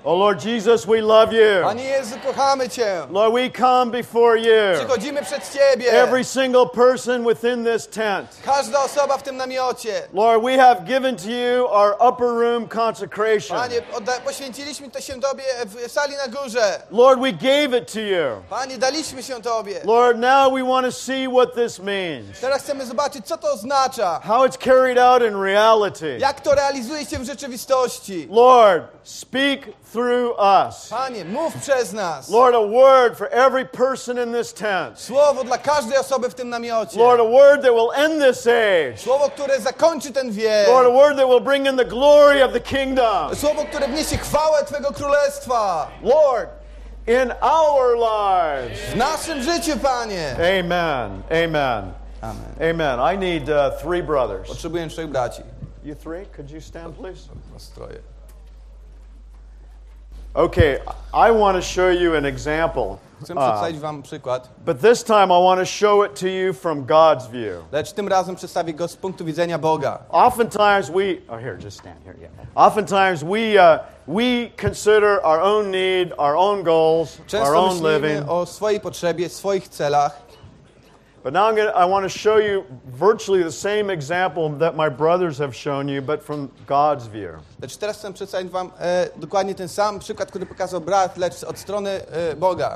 Oh Lord Jesus, we love you. Panie Jezu, kochamy Cię. Lord, we come before you. Przychodzimy przed Ciebie. Every single person within this tent. Każda osoba w tym namiocie. Lord, we have given to you our upper room consecration. Panie, poświęciliśmy to się Tobie w sali na górze. Lord, we gave it to you. Panie, daliśmy się Tobie. Lord, now we want to see what this means. Teraz chcemy zobaczyć, co to oznacza. How it's carried out in reality. Jak to realizuje się w rzeczywistości. Lord, speak through us. Panie, mów przez nas. Lord, a word for every person in this tent. Słowo dla każdej osoby w tym namiocie. Lord, a word that will end this age. Słowo, które zakończy ten wiek. Lord, a word that will bring in the glory of the kingdom. Słowo, które wniesie chwałę Twego Królestwa. Lord, in our lives. W naszym życiu, Panie. Amen. Amen. Amen. Amen. I need 3 brothers. Potrzebuję 3 braci. You 3? Could you stand, please? Nastroje. Okay, I want to show you an example. Chcę przedstawić Wam przykład. But this time I want to show it to you from God's view. Lecz tym razem przedstawię go z punktu widzenia Boga. Oftentimes here, just stand here. Yeah. Oftentimes we consider our own need, our own goals, our Często own living. myślimy o swojej potrzebie, swoich celach. But now I want to show you virtually the same example that my brothers have shown you, but from God's view. Lecz teraz chcę przedstawić Wam dokładnie ten sam przykład, który pokazał brat, lecz od strony Boga.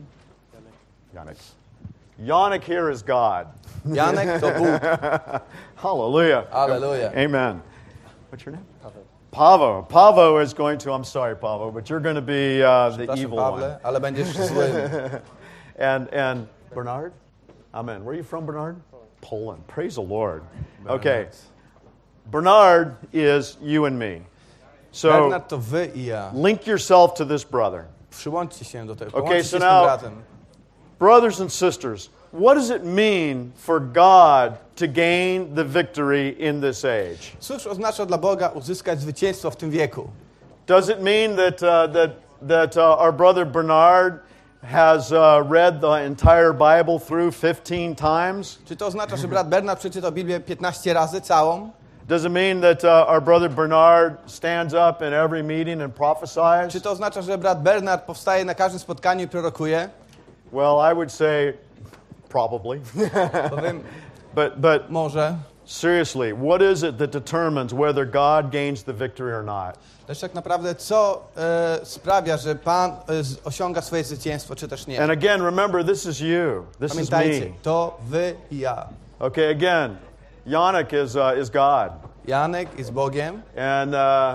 Janek here is God. Janek to Bóg. Hallelujah. Hallelujah. Amen. What's your name? Pavo. Pavo is going to, I'm sorry, Pavo, but you're going to be the evil Pawle, one. ale będziesz złym. And Bernard? Amen. Where are you from, Bernard? Poland. Praise the Lord. Okay. Bernard is you and me. So Bernard to wy i ja. link yourself to this brother. Przyłączcie się do tego. Okay, Połączcie so się z tym now, bratem. brothers and sisters, what does it mean for God to gain the victory in this age? Cóż oznacza dla Boga uzyskać zwycięstwo w tym wieku? Does it mean that our brother Bernard has read the entire Bible through 15 times? Czy to oznacza, że brat Bernard przeczytał Biblię 15 razy całą? Does it mean that our brother Bernard stands up in every meeting and prophesies? Czy to oznacza, że brat Bernard powstaje na każdym spotkaniu i prorokuje? Well, I would say probably. Powiem, but może. seriously, what is it that determines whether God gains the victory or not? Lecz tak naprawdę co sprawia, że Pan osiąga swoje zwycięstwo, czy też nie? And again, remember, this is you. This is Pamiętajcie, me. to wy i ja. Okay, again, Janek is God. Janek jest Bogiem, And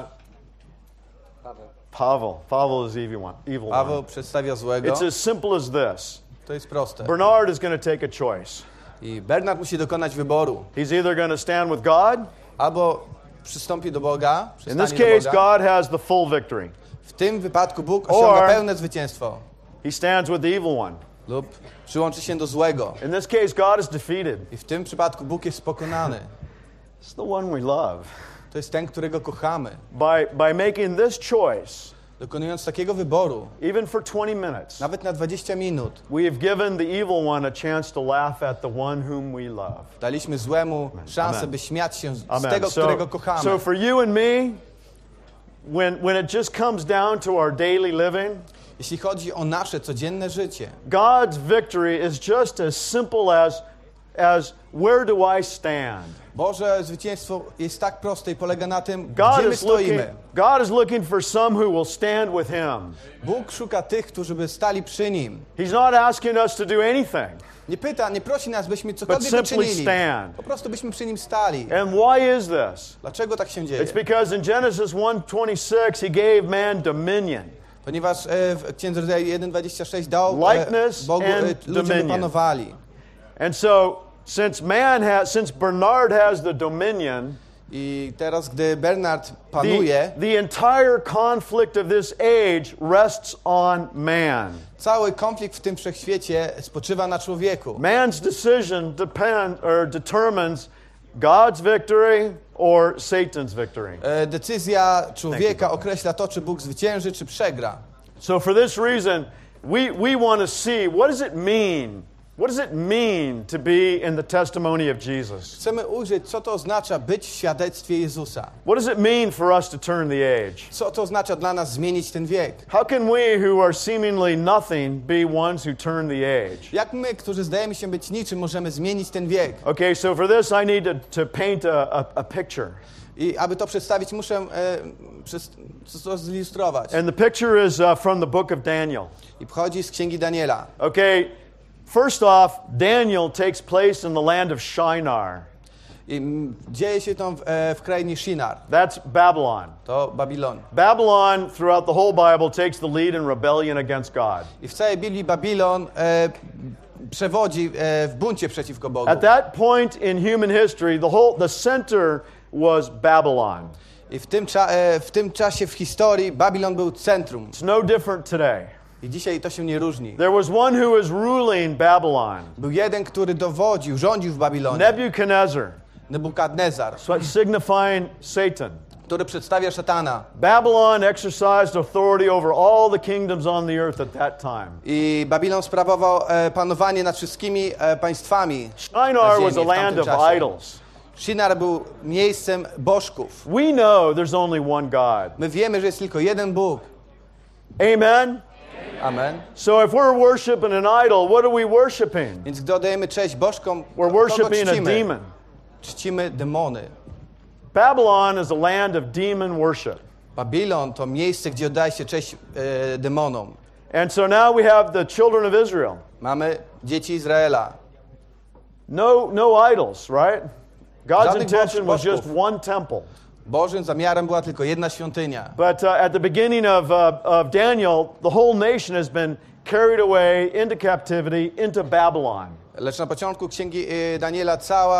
Pavel is evil one. Paweł przedstawia złego. It's as simple as this. To jest proste. Bernard is going to take a choice. I Bernard musi dokonać wyboru. He's either going to stand with God. Albo przystąpi do Boga, In this przystanie case, do Boga. God has the full victory. W tym wypadku Bóg osiąga Or- pełne zwycięstwo. He stands with the evil one. Lub przyłączy się do złego. In this case, God is defeated. I w tym przypadku Bóg jest pokonany. It's the one we love. To jest ten, którego kochamy. By making this choice, Dokonując takiego wyboru, even for 20 minutes, nawet na 20 minut, we have given the evil one a chance to laugh at the one whom we love. daliśmy złemu szansę, Amen. by śmiać się z Amen. tego, którego kochamy. So for you and me, when it just comes down to our daily living, Jeśli chodzi o nasze codzienne życie, God's victory is just as simple as where do I stand? Boże zwycięstwo jest tak proste i polega na tym, God gdzie my is looking, stoimy. God is looking for some who will stand with Him. Bóg szuka tych, którzy by stali przy Nim. He's not asking us to do anything. Nie prosi nas, byśmy But cokolwiek simply wyczynili. stand. Po prostu byśmy przy Nim stali. And why is this? Dlaczego tak się dzieje? It's because in Genesis 1:26 He gave man dominion. Ponieważ w Księdze Rodzaju 1:26 dał Likeness Bogu and ludziom dominion. panowali. And so since Bernard has the dominion, I teraz, gdy Bernard panuje, the entire conflict of this age rests on man. cały konflikt w tym wszechświecie spoczywa na człowieku. Man's decision determines God's victory or Satan's victory. Decyzja człowieka określa to, czy Bóg zwycięży, czy przegra. So for this reason, we want to see, what does it mean What does it mean to be in the testimony of Jesus? Chcemy ujrzeć, co to oznacza być w świadectwie Jezusa. What does it mean for us to turn the age? Co to oznacza dla nas zmienić ten wiek? How can we who are seemingly nothing be ones who turn the age? Jak my, którzy zdajemy się być niczym, możemy zmienić ten wiek? Okay, so for this I need to paint a picture. I aby to przedstawić, muszę to zilustrować. And the picture is from the book of Daniel. I pochodzi z Księgi Daniela. Okay, first off, Daniel takes place in the land of Shinar. I dzieje się to w krainie Shinar. That's Babylon. To Babilon. Babylon, throughout the whole Bible, takes the lead in rebellion against God. I w całej Biblii Babilon przewodzi w buncie przeciwko Bogu. At that point in human history, the center was Babylon. I w tym czasie w historii Babilon był centrum. It's no different today. I dzisiaj to się nie różni. There was one who was ruling Babylon. Był jeden, który dowodził, rządził w Babilonie. Nebuchadnezzar, Nebukadnezar, signifying Satan. który przedstawia szatana. Babylon exercised authority over all the kingdoms on the earth at that time. I Babilon sprawował panowanie nad wszystkimi państwami. Shinar was a land of idols. Shinar był miejscem bożków. We know there's only one God. My wiemy, że jest tylko jeden Bóg. Amen? Amen. So if we're worshiping an idol, what are we worshiping? Więc gdy oddajemy cześć bożkom, We're worshiping a demon. Czcimy demony. Babylon is a land of demon worship. Babilon to miejsce, gdzie oddaje się cześć demonom. And so now we have the children of Israel. Mamy dzieci Izraela. No idols, right? God's Żadnych intention was bożków. just one temple. Bożym zamiarem była tylko jedna świątynia. But at the beginning of Daniel, the whole nation has been carried away into captivity, into Babylon. Lecz na początku Księgi Daniela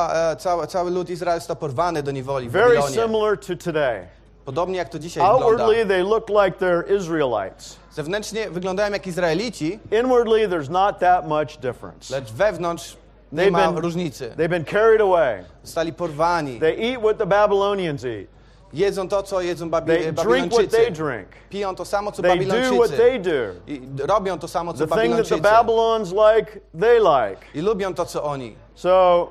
cały lud Izrael został porwany do niewoli w Very Babilonie. similar to today. Podobnie jak to dzisiaj wygląda. Outwardly, they look like they're Israelites. Zewnętrznie wyglądają jak Izraelici, Inwardly, there's not that much difference. lecz wewnątrz nie ma różnicy. They've been carried away. Zostali porwani. They eat what the Babylonians eat. Jedzą to, co jedzą They drink what they Babilończycy. drink. Piją to samo, co They do what Babilończycy. they do. I robią to samo, co The thing that Babilończycy. the Babylons like, they like. I lubią to, co oni. So,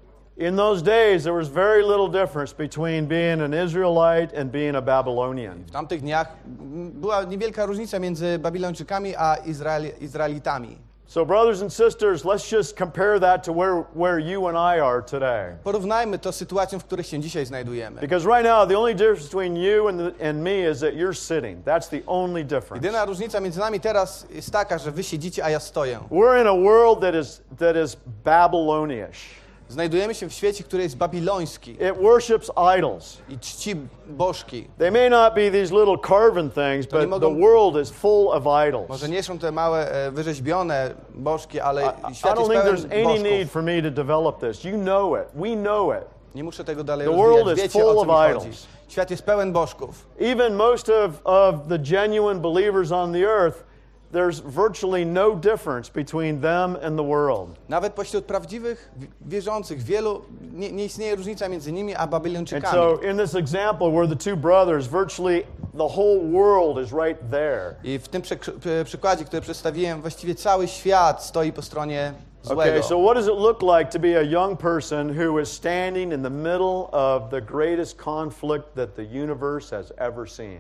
in those days, there was very little difference between being an Israelite and being a Babylonian. W tamtych dniach była niewielka różnica między Babilończykami a Izraelitami. So, brothers and sisters, let's just compare that to where you and I are today. Porównajmy to z sytuacją, w której się dzisiaj znajdujemy. Because right now, the only difference between you and me is that you're sitting. That's the only difference. Jedyna różnica między nami teraz jest taka, że wy siedzicie, a ja stoję. We're in a world that is Babylonish. Znajdujemy się w świecie, który jest babiloński It worships idols. i czci bożki. They may not be these little carven things, To nie but the mogą- world is full of idols. Może nie są te małe, wyrzeźbione bożki, ale I świat don't jest think pełen there's any need bożków. for me to develop this. You know it. We know it. Nie muszę tego dalej The world rozwijać. is Wiecie, full o of co mi chodzi. idols. Świat jest pełen bożków. Even most of the genuine believers on the earth, there's virtually no difference between them and the world. Nawet pośród prawdziwych wierzących wielu nie istnieje różnica między nimi a And Babilończykami. so in this example where the two brothers, virtually the whole world is right there. I w tym przykładzie, który przedstawiłem, właściwie cały świat stoi po stronie złego. Okay, so what does it look like to be a young person who is standing in the middle of the greatest conflict that the universe has ever seen?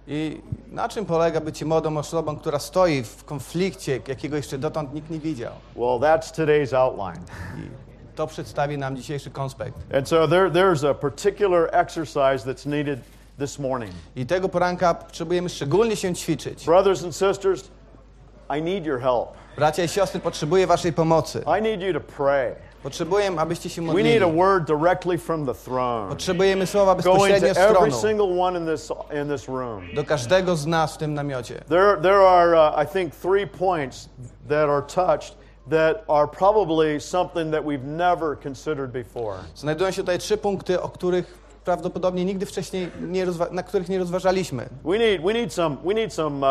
I na czym polega bycie młodą osobą, która stoi w konflikcie, jakiego jeszcze dotąd nikt nie widział? Well, that's today's outline. I to przedstawi nam dzisiejszy konspekt. And so there's a particular exercise that's needed this morning. I tego poranka potrzebujemy szczególnie się ćwiczyć. Brothers and sisters, I need your help. Bracia i siostry, potrzebuję waszej pomocy. I need you to pray. Potrzebuję, abyście się We modlili. need a word directly from the throne. Potrzebujemy słowa Going bezpośrednio to z every tronu. single one in this room. Do każdego z nas w tym namiocie. There are, I think, 3 points that are touched that are probably something that we've never considered before. Znajdują się tutaj 3 punkty, o których prawdopodobnie nigdy wcześniej na których nie rozważaliśmy. We need some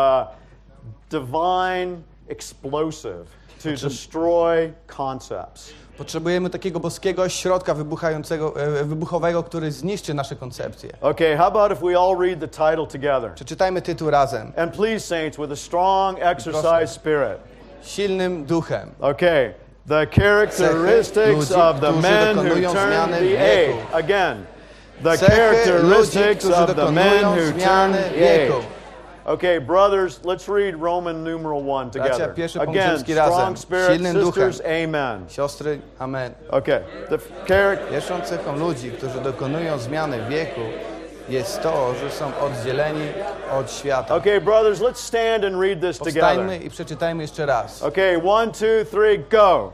divine explosive to destroy concepts. Potrzebujemy takiego boskiego środka wybuchowego, który zniszczy nasze koncepcje. Okay, how about if we all read the title together? Przeczytajmy tytuł razem. And please, saints, with a strong exercise spirit. Silnym duchem. Okay, The characteristics ludzi, of the którzy men who dokonują turn zmiany the wieku. age. Again, the Cechy characteristics ludzi, którzy of the men dokonują who turn zmiany the wieku. age. Okay, brothers, let's read Roman numeral 1 together. pierwszy punkt Again, rzymski razem. strong spirit, Silnym duchem. sisters, amen. Siostry, amen. Okay, the character. Pierwszą cechą ludzi, którzy dokonują zmiany wieku, jest to, że są oddzieleni od świata. Okay, brothers, let's stand and read this together. Powstańmy i przeczytajmy jeszcze raz. Okay, 1, 2, 3, go.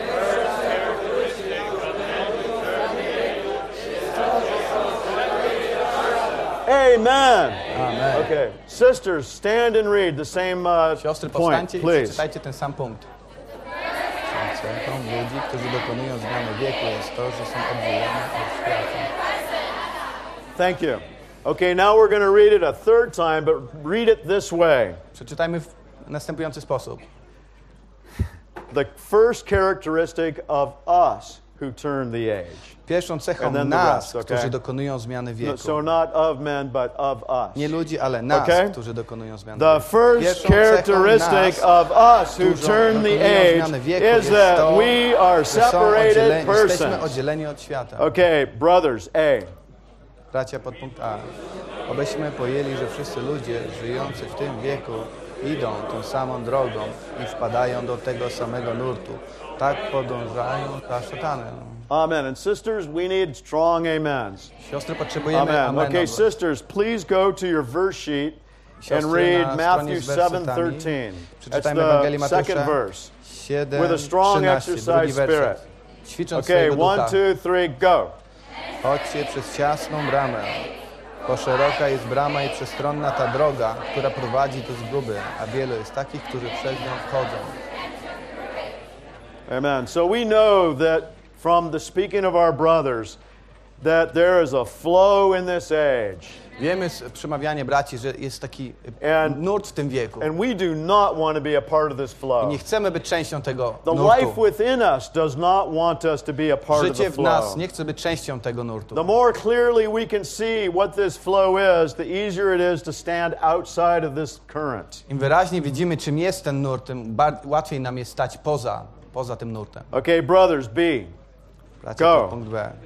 Amen. Amen. Okay, sisters, stand and read the same Siostry, point, powstańcie i please. przeczytajcie ten sam punkt. Cechą ludzi, którzy dokonują zmiany wieku, jest to, że są oddzieleni od świata. Thank you. Okay, now we're going to read it a third time, but read it this way. Przeczytajmy w następujący sposób. The first characteristic of us who turn the age. Pierwszą cechą And then the nas, rest, okay? którzy dokonują zmiany wieku. So not of men, but of us. Nie ludzi, ale nas, Okay? którzy dokonują zmiany The wieku. first Pierwszą cechą characteristic nas, of us who którzy turn the dokonują zmiany age wieku, is jest that to, we are że są separated jesteśmy persons. oddzieleni od świata. Okay, brothers, A. Bracia, podpunkt A. Obyśmy pojęli, że wszyscy ludzie żyjący w tym wieku idą tą samą drogą i wpadają do tego samego nurtu. Tak podążają za szatanem. Amen. And sisters, we need strong amens. Siostry, potrzebujemy Amen. amenu. Okay, sisters, please go to your verse sheet and Siostry, read na Matthew stronie z wersetami 7:13. That's przeczytajmy Ewangelii the second Mateusza verse. 7, With a strong 13, exercise drugi werset. spirit. Ćwicząc Okay, swojego 1, ducha. 2, 3, go. Chodźcie przez ciasną bramę, bo szeroka jest brama i przestronna ta droga, która prowadzi do zguby, a wielu jest takich, którzy przez nią wchodzą. Amen. So we know that from the speaking of our brothers that there is a flow in this age. Wiemy z przemawiania braci, że jest taki nurt w tym wieku. And we do not want to be a part of this I flow. nie chcemy być częścią tego The life nurtu. within us does not want us to be a part of Życie the w nas flow. nie chce być częścią tego nurtu. The more clearly we can see what this flow is, the easier it is to stand outside of this current. Im wyraźniej widzimy, czym jest ten nurt, tym łatwiej nam jest stać poza tym nurtem. Okay, brothers, B. Bracia, Go. to punkt B.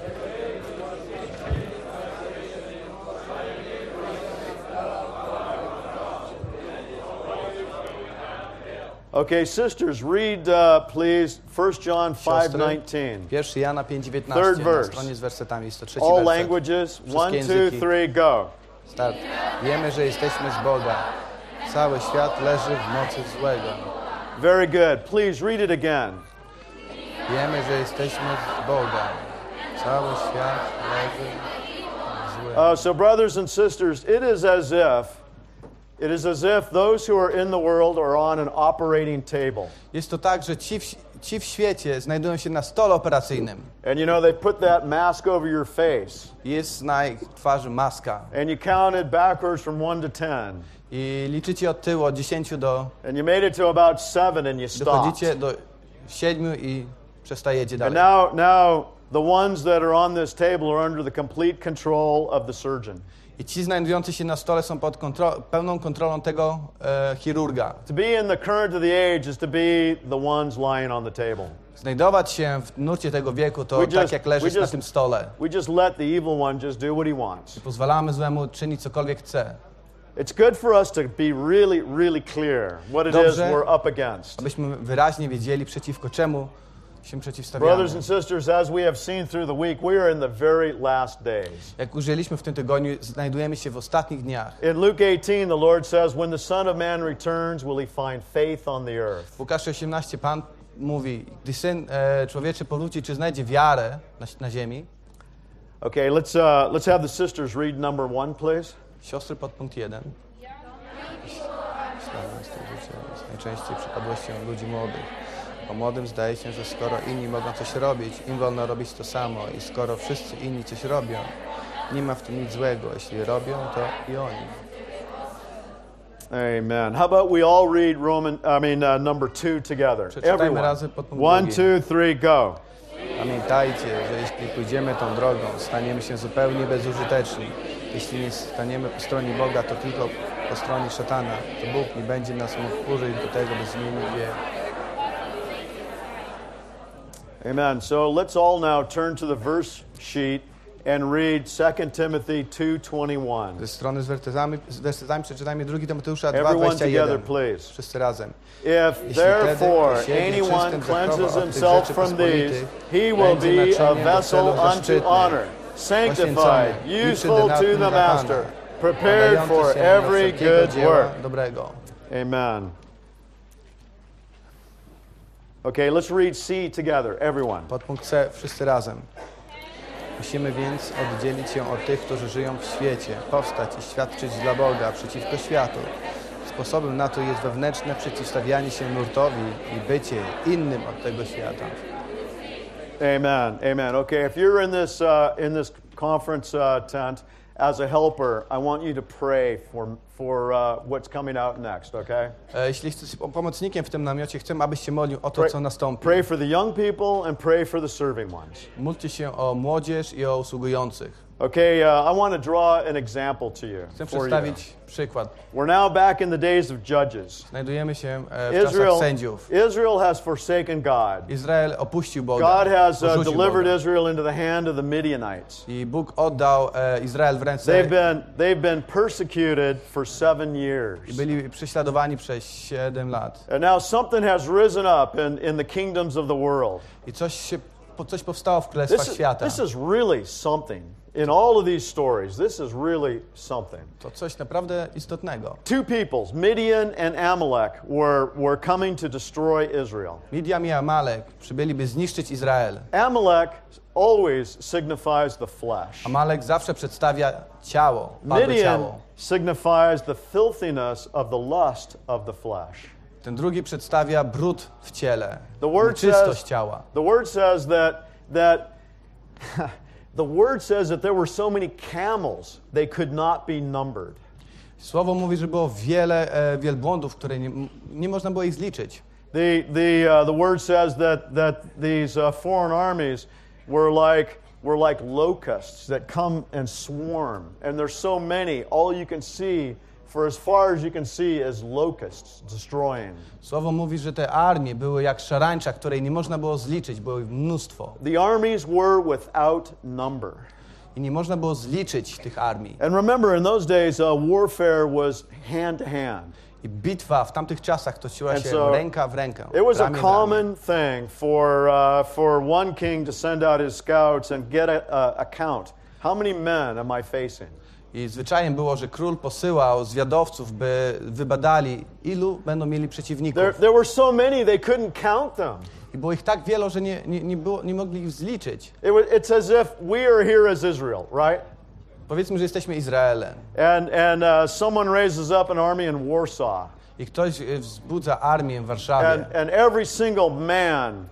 Okay, sisters, read, please, 1 John 5:19. 1 Jana 5:19 Third na verse. stronie z wersetami, jest to trzeci All werset. languages. 1, 2, języki. 3, go. Start. Wiemy, że jesteśmy z Boga. Cały świat leży w mocy złego. Very good. Please read it again. Wiemy, że jesteśmy z Boga. Cały świat leży w złego. So, brothers and sisters, it is as if those who are in the world are on an operating table. Jest to tak, że ci w świecie znajdują się na stole operacyjnym. And you know, they put that mask over your face. Jest na ich twarzy maska. And you counted backwards from 1 to 10. I liczycie od tyłu, od 10 do... And you made it to about 7 and you stopped. Dochodzicie do 7 i przestajecie And dalej. now the ones that are on this table are under the complete control of the surgeon. I ci znajdujący się na stole są pod pełną kontrolą tego chirurga. To be in the current of the age is to be the ones lying on the table. Znajdować się w nurcie tego wieku to tak jak leżysz na tym stole. We just let the evil one just do what he wants. Pozwalamy złemu czynić cokolwiek chce. It's good for us to be really, really clear what it is we're up against. Abyśmy wyraźnie wiedzieli, przeciwko czemu się przeciwstawiamy. Brothers and sisters, as we have seen through the week, we are in the very last days. Jak ujrzeliśmy w tym tygodniu, znajdujemy się w ostatnich dniach. In Luke 18, the Lord says, when the Son of Man returns, will he find faith on the earth? W Łukaszu 18 Pan mówi, gdy Syn Człowieczy powróci, czy znajdzie wiarę na ziemi? Okay, let's have the sisters read number 1, please. Siostry, podpunkt 1. Jest najczęściej przypadłością ludzi młodych. Bo młodym zdaje się, że skoro inni mogą coś robić, im wolno robić to samo. I skoro wszyscy inni coś robią, nie ma w tym nic złego. Jeśli robią, to i oni. Amen. How about we all read number 2 together? Przeczytajmy Everyone. razem podpunkt 1, drugi. 2, 3, go. Pamiętajcie, że jeśli pójdziemy tą drogą, staniemy się zupełnie bezużyteczni. Jeśli nie staniemy po stronie Boga, to tylko po stronie szatana. To Bóg nie będzie nas mógł użyć do tego, by zmienić wiek. Amen. So let's all now turn to the verse sheet and read 2 Timothy 2:21. Ze strony z wersetami przeczytajmy 2 Tymoteusza Everyone together, 2:21. please. Wszyscy razem. If Jeśli therefore tedy siebie anyone czystym cleanses zachowa od tych himself rzeczy from these, pospolitych, he will będzie be a naczyniem do vessel celów unto zaszczytnych, honor, sanctified, poświęcony i useful to przydatny the dla Pana, master, prepared nadający for się na every wszelkiego good dzieła work. dobrego. Amen. Okay, let's read C together, everyone. Podpunkt C, wszyscy razem. Musimy więc oddzielić się od tych, którzy żyją w świecie, powstać i świadczyć dla Boga przeciwko światu. Sposobem na to jest wewnętrzne przeciwstawianie się nurtowi i bycie innym od tego świata. Amen. Amen. Okay, if you're in this conference tent as a helper, I want you to pray for what's coming out next. Okay. Jeśli jesteś pomocnikiem w tym namiocie, chcę, abyś się modlił o to, co nastąpi. Pray for the young people and pray for the serving ones. Módlcie się o młodzież i o usługujących. Okay, I want to draw an example to you. Chcę przedstawić przykład. We're now back in the days of Judges. Znajdujemy się w czasach sędziów. Israel has forsaken God. Izrael opuścił Boga. God has porzucił delivered Boga. Israel into the hand of the Midianites. I Bóg oddał Izrael w ręce They've been persecuted for 7 years. i byli prześladowani przez 7 lat. And now something has risen up in the kingdoms of the world. I coś powstało w królestwach świata. This is really something. In all of these stories, this is really something. To coś naprawdę istotnego. Two peoples, Midian and Amalek, were coming to destroy Israel. Midian i Amalek przybyli, by zniszczyć Izrael. Amalek always signifies the flesh. Amalek zawsze przedstawia ciało, padłe Midian ciało. signifies the filthiness of the lust of the flesh. Ten drugi przedstawia brud w ciele, czystość ciała. The word says that the word says that there were so many camels they could not be numbered. Słowo mówi, że było wiele wielbłądów, które nie można było ich zliczyć. The word says that these foreign armies were like locusts that come and swarm, and there's so many. All you can see, for as far as you can see, is locusts destroying. Słowo mówi, że te armie były jak szarańcza, której nie można było zliczyć, było ich mnóstwo. The armies were without number. I nie można było zliczyć tych armii. And remember, in those days, warfare was hand to hand. I bitwa w tamtych czasach toczyła się ręka w rękę. It was a common thing for one king to send out his scouts and get a count. How many men am I facing? I zwyczajem było, że król posyłał zwiadowców, by wybadali, ilu będą mieli przeciwników. There were so many they couldn't count them. I było ich tak wielu, że nie mogli ich zliczyć. It's as if we are here as Israel, right? Powiedzmy, że jesteśmy Izraelem. And someone raises up an army in Warsaw. I ktoś wzbudza armię w Warszawie. And every single man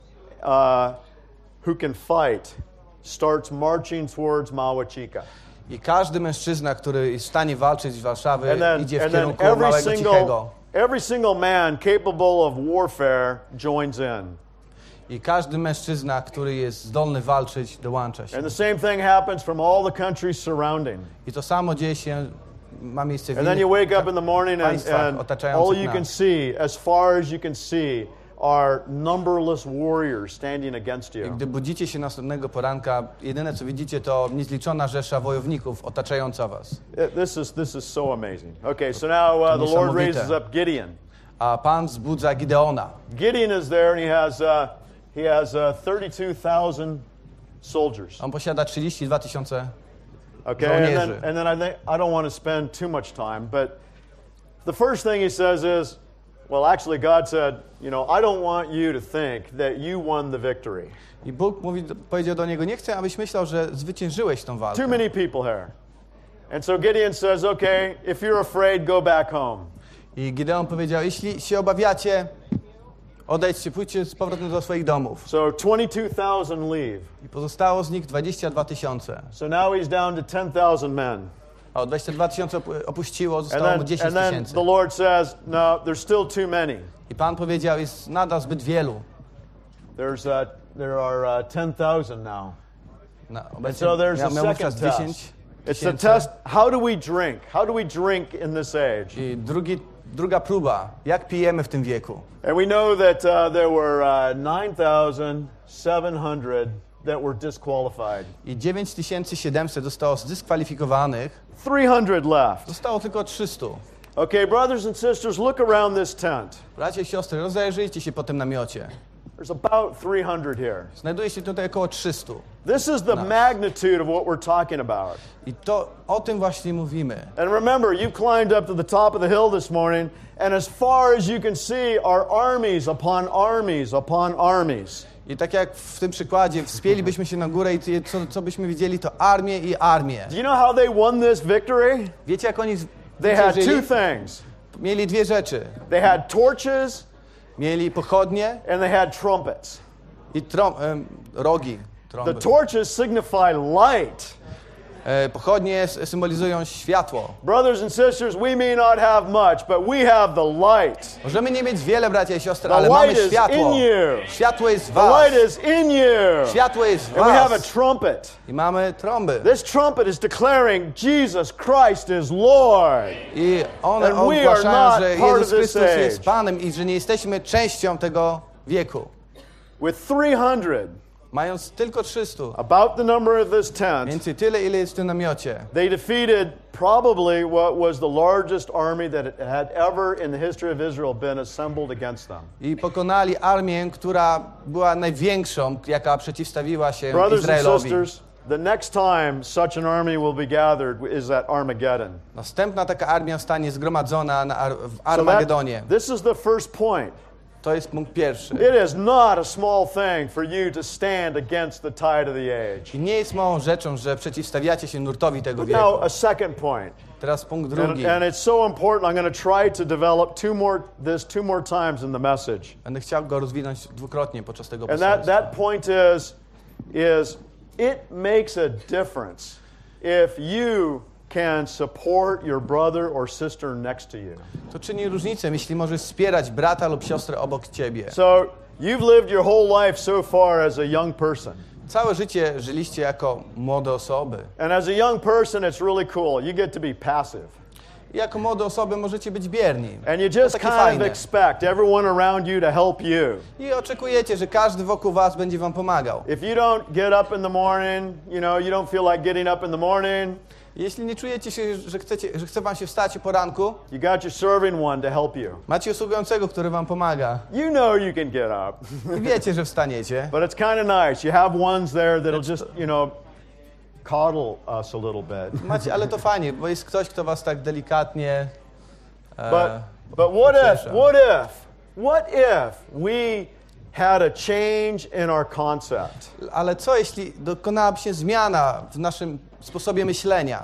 who can fight starts marching towards Małachika. I każdy mężczyzna, który jest w stanie walczyć w Warszawie, idzie w kierunku every Małego Cichego. Every single man capable of warfare joins in. I każdy mężczyzna, który jest zdolny walczyć, dołącza się. And the same thing happens from all the countries surrounding. I to samo dzieje się, ma miejsce w And then you wake up in the morning and all you nas. can see, as far as you can see, are numberless warriors standing against I you. gdy budzicie się następnego poranka, jedyne co widzicie to niezliczona rzesza wojowników otaczająca was. This is so amazing. Okay, so now the Lord raises up Gideon. A Pan wzbudza Gideona. Gideon is there and he has 32,000 soldiers. On posiada 32 000 Okay, żołnierzy. and then I don't want to spend too much time, but the first thing he says is, well, actually God said, I don't want you to think that you won the victory. I Bóg powiedział do niego, nie chcę, abyś myślał, że zwyciężyłeś tą walkę. Too many people here. And so Gideon says, okay, if you're afraid, go back home. I Gideon powiedział, jeśli się obawiacie, odejdźcie, pójdźcie z powrotem do swoich domów. So 22,000 leave. I pozostało z nich 22 000. So now he's down to 10,000 men. O, 22 000 opuściło, zostało mu 10 and then 000. the Lord says, no, there's still too many. I Pan powiedział, jest nadal zbyt wielu. There are 10,000 now. Obecnie so there's a miał second wówczas test. 10 It's the test, how do we drink? How do we drink in this age? I druga próba, jak pijemy w tym wieku. And we know that there were 9,700 that were disqualified. I 9700 zostało zdyskwalifikowanych. 300 left. Zostało tylko 300. Okay, brothers and sisters, look around this tent. Bracia i siostry, rozejrzyjcie się po tym namiocie. There's about 300 here. Znajduje się tutaj około 300. This is the magnitude of what we're talking about. I to o tym właśnie mówimy. And remember, you climbed up to the top of the hill this morning, and as far as you can see are armies upon armies upon armies. I tak jak w tym przykładzie, wspięlibyśmy się na górę i co byśmy widzieli, to armię i armię. Do you know how they won this victory? Wiecie, jak oni They had two zwyciężyli? things. Mieli dwie rzeczy. They had torches Mieli pochodnie and they had trumpets. i rogi. The Trąby. torches signify light. Pochodnie symbolizują światło. Brothers and sisters, we may not have much, but we have the light. Możemy nie mieć wiele, bracia i siostry, The ale light mamy is światło. in you. Światło jest w The was. light is in you. Światło jest w And we have a was. trumpet. I mamy trąby. This trumpet is declaring Jesus Christ is Lord. I one And we are ogłaszają, not że part of Jezus this Chrystus jest age. Panem i że nie jesteśmy częścią tego wieku. With 300, Mając tylko 300, about the number of this tent, więcej tyle, ile jest w tym namiocie. they defeated probably what was the largest army that had ever in the history of Israel been assembled against them. I pokonali armię, która była największą, jaka przeciwstawiła się Brothers and Izraelowi. sisters, the next time such an army will be gathered is at Armageddon. Następna taka armia stanie zgromadzona w So Armagedonie. this is the first point. To jest punkt pierwszy. It is not a small thing for you to stand against the tide of the age. I nie jest małą rzeczą, że przeciwstawiacie się nurtowi tego wieku. Now, a second point. Teraz punkt drugi. And it's so important, I'm going to try to develop two more times in the message. Będę chciał go rozwinąć dwukrotnie podczas tego And poselstwa. that point is it makes a difference if you can support your brother or sister next to you. To czyni różnicę, jeśli możesz wspierać brata lub siostrę obok ciebie. So you've lived your whole life so far as a young person. Całe życie żyliście jako młode osoby. And as a young person, it's really cool. You get to be passive. I jako młode osoby możecie być bierni. And you To just takie kind of fajne. expect everyone around you to help you. I oczekujecie, że każdy wokół was będzie wam pomagał. If you don't get up in the morning, you don't feel like getting up in the morning, Jeśli nie czujecie się, że chce wam się wstać o poranku, you got your serving one to help you. macie usługującego, który wam pomaga. You know you can get up. I wiecie, że wstaniecie. But it's kind of nice. You have ones there that'll just, coddle us a little bit. Macie, ale to fajnie, bo jest ktoś, kto was tak delikatnie... But what if we had a change in our concept? Ale co jeśli dokonałaby się zmiana w naszym sposobie myślenia?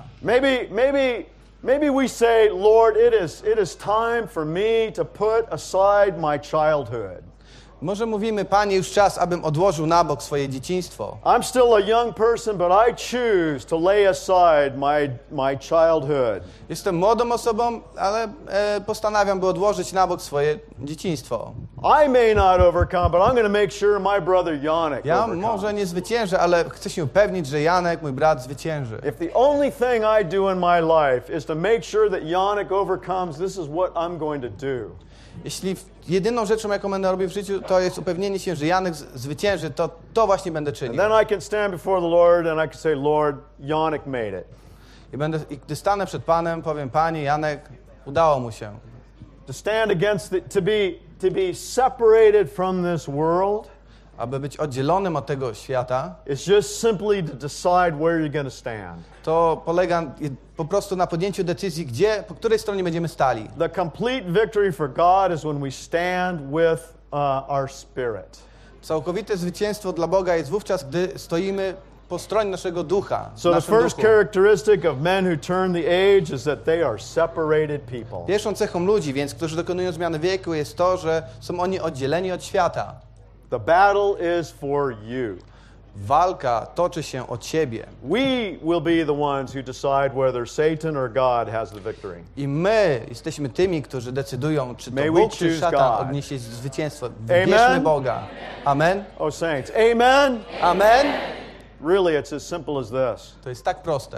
Maybe we say, Lord, it is time for me to put aside my childhood. Może mówimy, Panie, już czas, abym odłożył na bok swoje dzieciństwo. I'm still a young person, but I choose to lay aside my childhood. Jestem młodą osobą, ale postanawiam, by odłożyć na bok swoje dzieciństwo. I may not overcome, but I'm going to make sure my brother Janek Ja overcomes. może nie zwyciężę, ale chcę się upewnić, że Janek, mój brat, zwycięży. If the only thing I do in my life is to make sure that Janek overcomes, this is what I'm going to do. Jeśli jedyną rzeczą, jaką będę robił w życiu, to jest upewnienie się, że Janek zwycięży, to właśnie będę czynił. And then I can stand before the Lord and I can say, Lord, Janek made it. I gdy stanę przed Panem, powiem, Panie, Janek, udało mu się. To stand against to be separated from this world Aby być oddzielonym od tego świata, is just simply to decide where you're going to stand. to polega po prostu na podjęciu decyzji, po której stronie będziemy stali. The complete victory for God is when we stand with our spirit. Całkowite zwycięstwo dla Boga jest wówczas, gdy stoimy po stronie naszego ducha. So the naszym first duchu. characteristic of men who turn the age is that they are separated people. Pierwszą cechą ludzi, więc, którzy dokonują zmiany wieku, jest to, że są oni oddzieleni od świata. The battle is for you. Walka toczy się o ciebie. We will be the ones who decide whether Satan or God has the victory. I my jesteśmy tymi, którzy decydują, czy to May we Bóg, czy choose szatan God. odniesie zwycięstwo. Wybierzmy Amen. Boga. Amen? Oh, saints, amen? Amen? Really, it's as simple as this. To jest tak proste.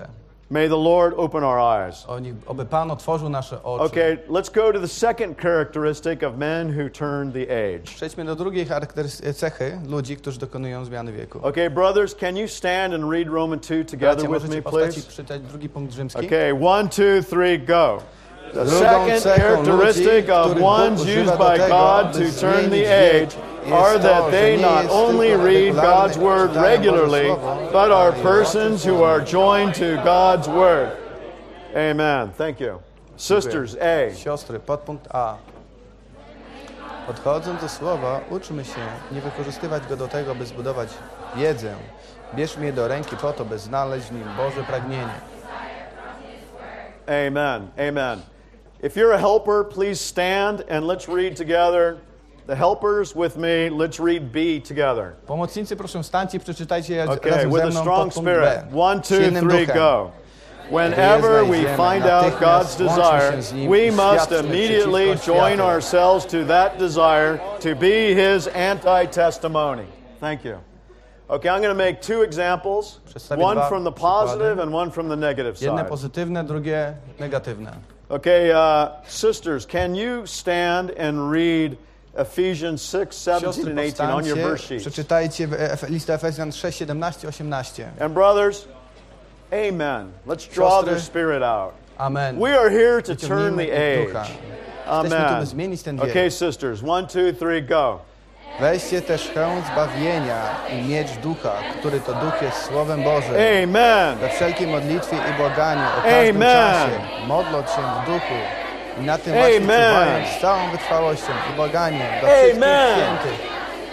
May the Lord open our eyes. Oby Pan otworzył nasze oczy. Okay, let's go to the second characteristic of men who turn the age. Przejdźmy do drugiej cechy ludzi, którzy dokonują zmiany wieku. Okay, brothers, can you stand and read Romans 2 together Bracia, with me, możecie powstać i please? przeczytać drugi punkt rzymski? Okay, 1, 2, 3, go. The Drugą second cechą characteristic ludzi, of których ones Bóg używa used do by tego, God aby to turn zmienić the age wiek, are jest that to, they że nie not jest only tylko read regularnie God's word czytają Boże regularly, Słowo, but are ale i persons who are joined to God's word. Amen. Thank you. Sisters, A. Siostry, podpunkt A. Odchodząc do słowa, uczmy się nie wykorzystywać go do tego, by zbudować wiedzę. Bierzmy je do ręki po to, by znaleźć w nim Boże pragnienie. Amen. Amen. If you're a helper, please stand and let's read together. The helpers with me, let's read B together. Pomocnicy, proszę wstańcie i przeczytajcie Okay, razem with ze a mną strong podpunkt spirit. B. 1, 2, Silnym 3, duchem. go. Whenever we find out God's desire, we must immediately join ourselves to that desire to be His anti-testimony. Thank you. Okay, I'm going to make two examples, Przedstawię one dwa from the przykłady. positive and one from the negative Jedne side. pozytywne, drugie negatywne. Okay, sisters, can you stand and read Ephesians 6, 17 Siostry, and 18 on your verse powstańcie, sheets? przeczytajcie listę Efezjan 6, 17, 18. And brothers, amen. Let's draw Siostry, the Spirit out. Amen. We are here to turn Wyciągnijmy the ich ducha. age. Jesteśmy tu, by Amen. zmienić ten wiek. Okay, sisters, 1, 2, 3, go. Weźcie też hełm zbawienia i miecz ducha, który to duch jest Słowem Bożym. Amen. We wszelkiej modlitwie i błaganiu o każdym Amen. czasie, modląc się w duchu i na tym właśnie Amen. czuwając z całą wytrwałością i błaganiem do wszystkich Amen. świętych.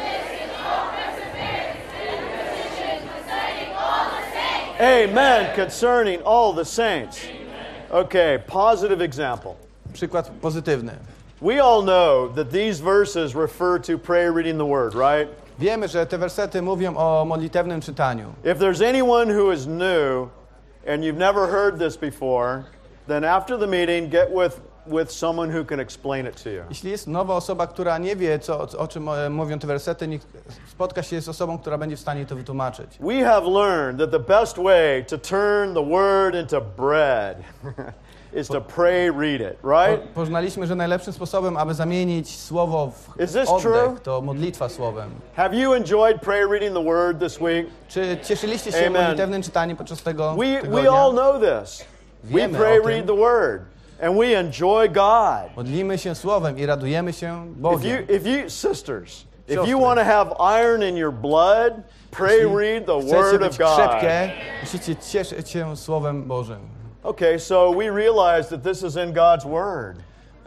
Amen. Concerning all the saints. Okay, positive example. Przykład pozytywny. We all know that these verses refer to prayer reading the Word, right? Wiemy, że te wersety mówią o modlitewnym czytaniu. If there's anyone who is new and you've never heard this before, then after the meeting, get with someone who can explain it to you. Jeśli jest nowa osoba, która nie wie, o czym mówią te wersety, niech spotka się z osobą, która będzie w stanie to wytłumaczyć. We have learned that the best way to turn the Word into bread is to pray, read it, right? Poznaliśmy, że najlepszym sposobem, aby zamienić słowo w Is this true? oddech, to modlitwa słowem. Have you enjoyed prayer reading the Word this week? Czy cieszyliście się Amen. modlitewnym czytaniem podczas tego We tygodnia? all know this. We Wiemy pray, o tym. read the Word, and we enjoy God. Modlimy się słowem i radujemy się Bogiem. If you sisters, if you Siostry. want to have iron in your blood, pray, Jeśli read the chcecie Word być of God. krzepkie, musicie cieszyć się Słowem Bożym. Okay, so we realize that this is in God's Word.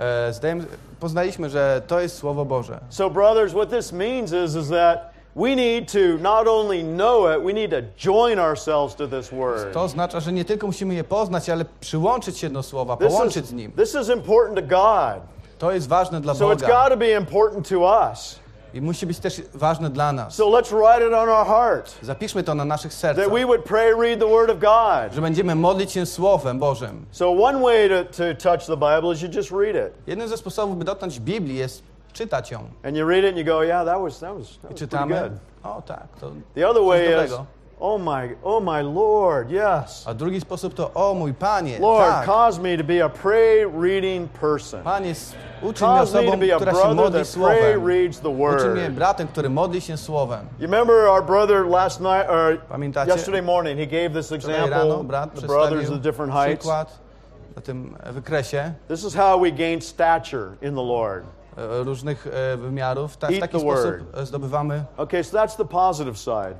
Poznaliśmy, że to jest Słowo Boże. So brothers, what this means is that we need to not only know it, we need to join ourselves to this Word. To oznacza, że nie tylko musimy je poznać, ale przyłączyć się do Słowa, połączyć z Nim. This is important to God. To jest ważne dla So it's Boga got to be important to us. i musi być też ważne dla nas. So let's write it on our heart. Zapiszmy to na naszych sercach, That we would pray, read the Word of God. że będziemy modlić się Słowem Bożym. So one way to touch the Bible is you just read it. Jednym ze sposobów, by dotknąć Biblii, jest czytać ją. And you read it and you go, yeah, that was I pretty czytamy, good. o tak, to The other coś way is, dobrego. oh my Lord, yes. A drugi sposób to, o mój Panie, Lord, tak. cause me to be a pray reading person. Panie, uczyń mnie Cause me to osobą, be a która się brother modli that pray, Słowem. reads the Uczyń mnie Word. bratem, który modli się Słowem. You remember our brother last night, or Pamiętacie? yesterday morning, he gave this Wczoraj example, rano brat the brothers przedstawił of different heights. przykład na tym wykresie This is how we gain stature in the Lord. różnych wymiarów. W Eat taki the sposób word. zdobywamy. Okay, so that's the positive side.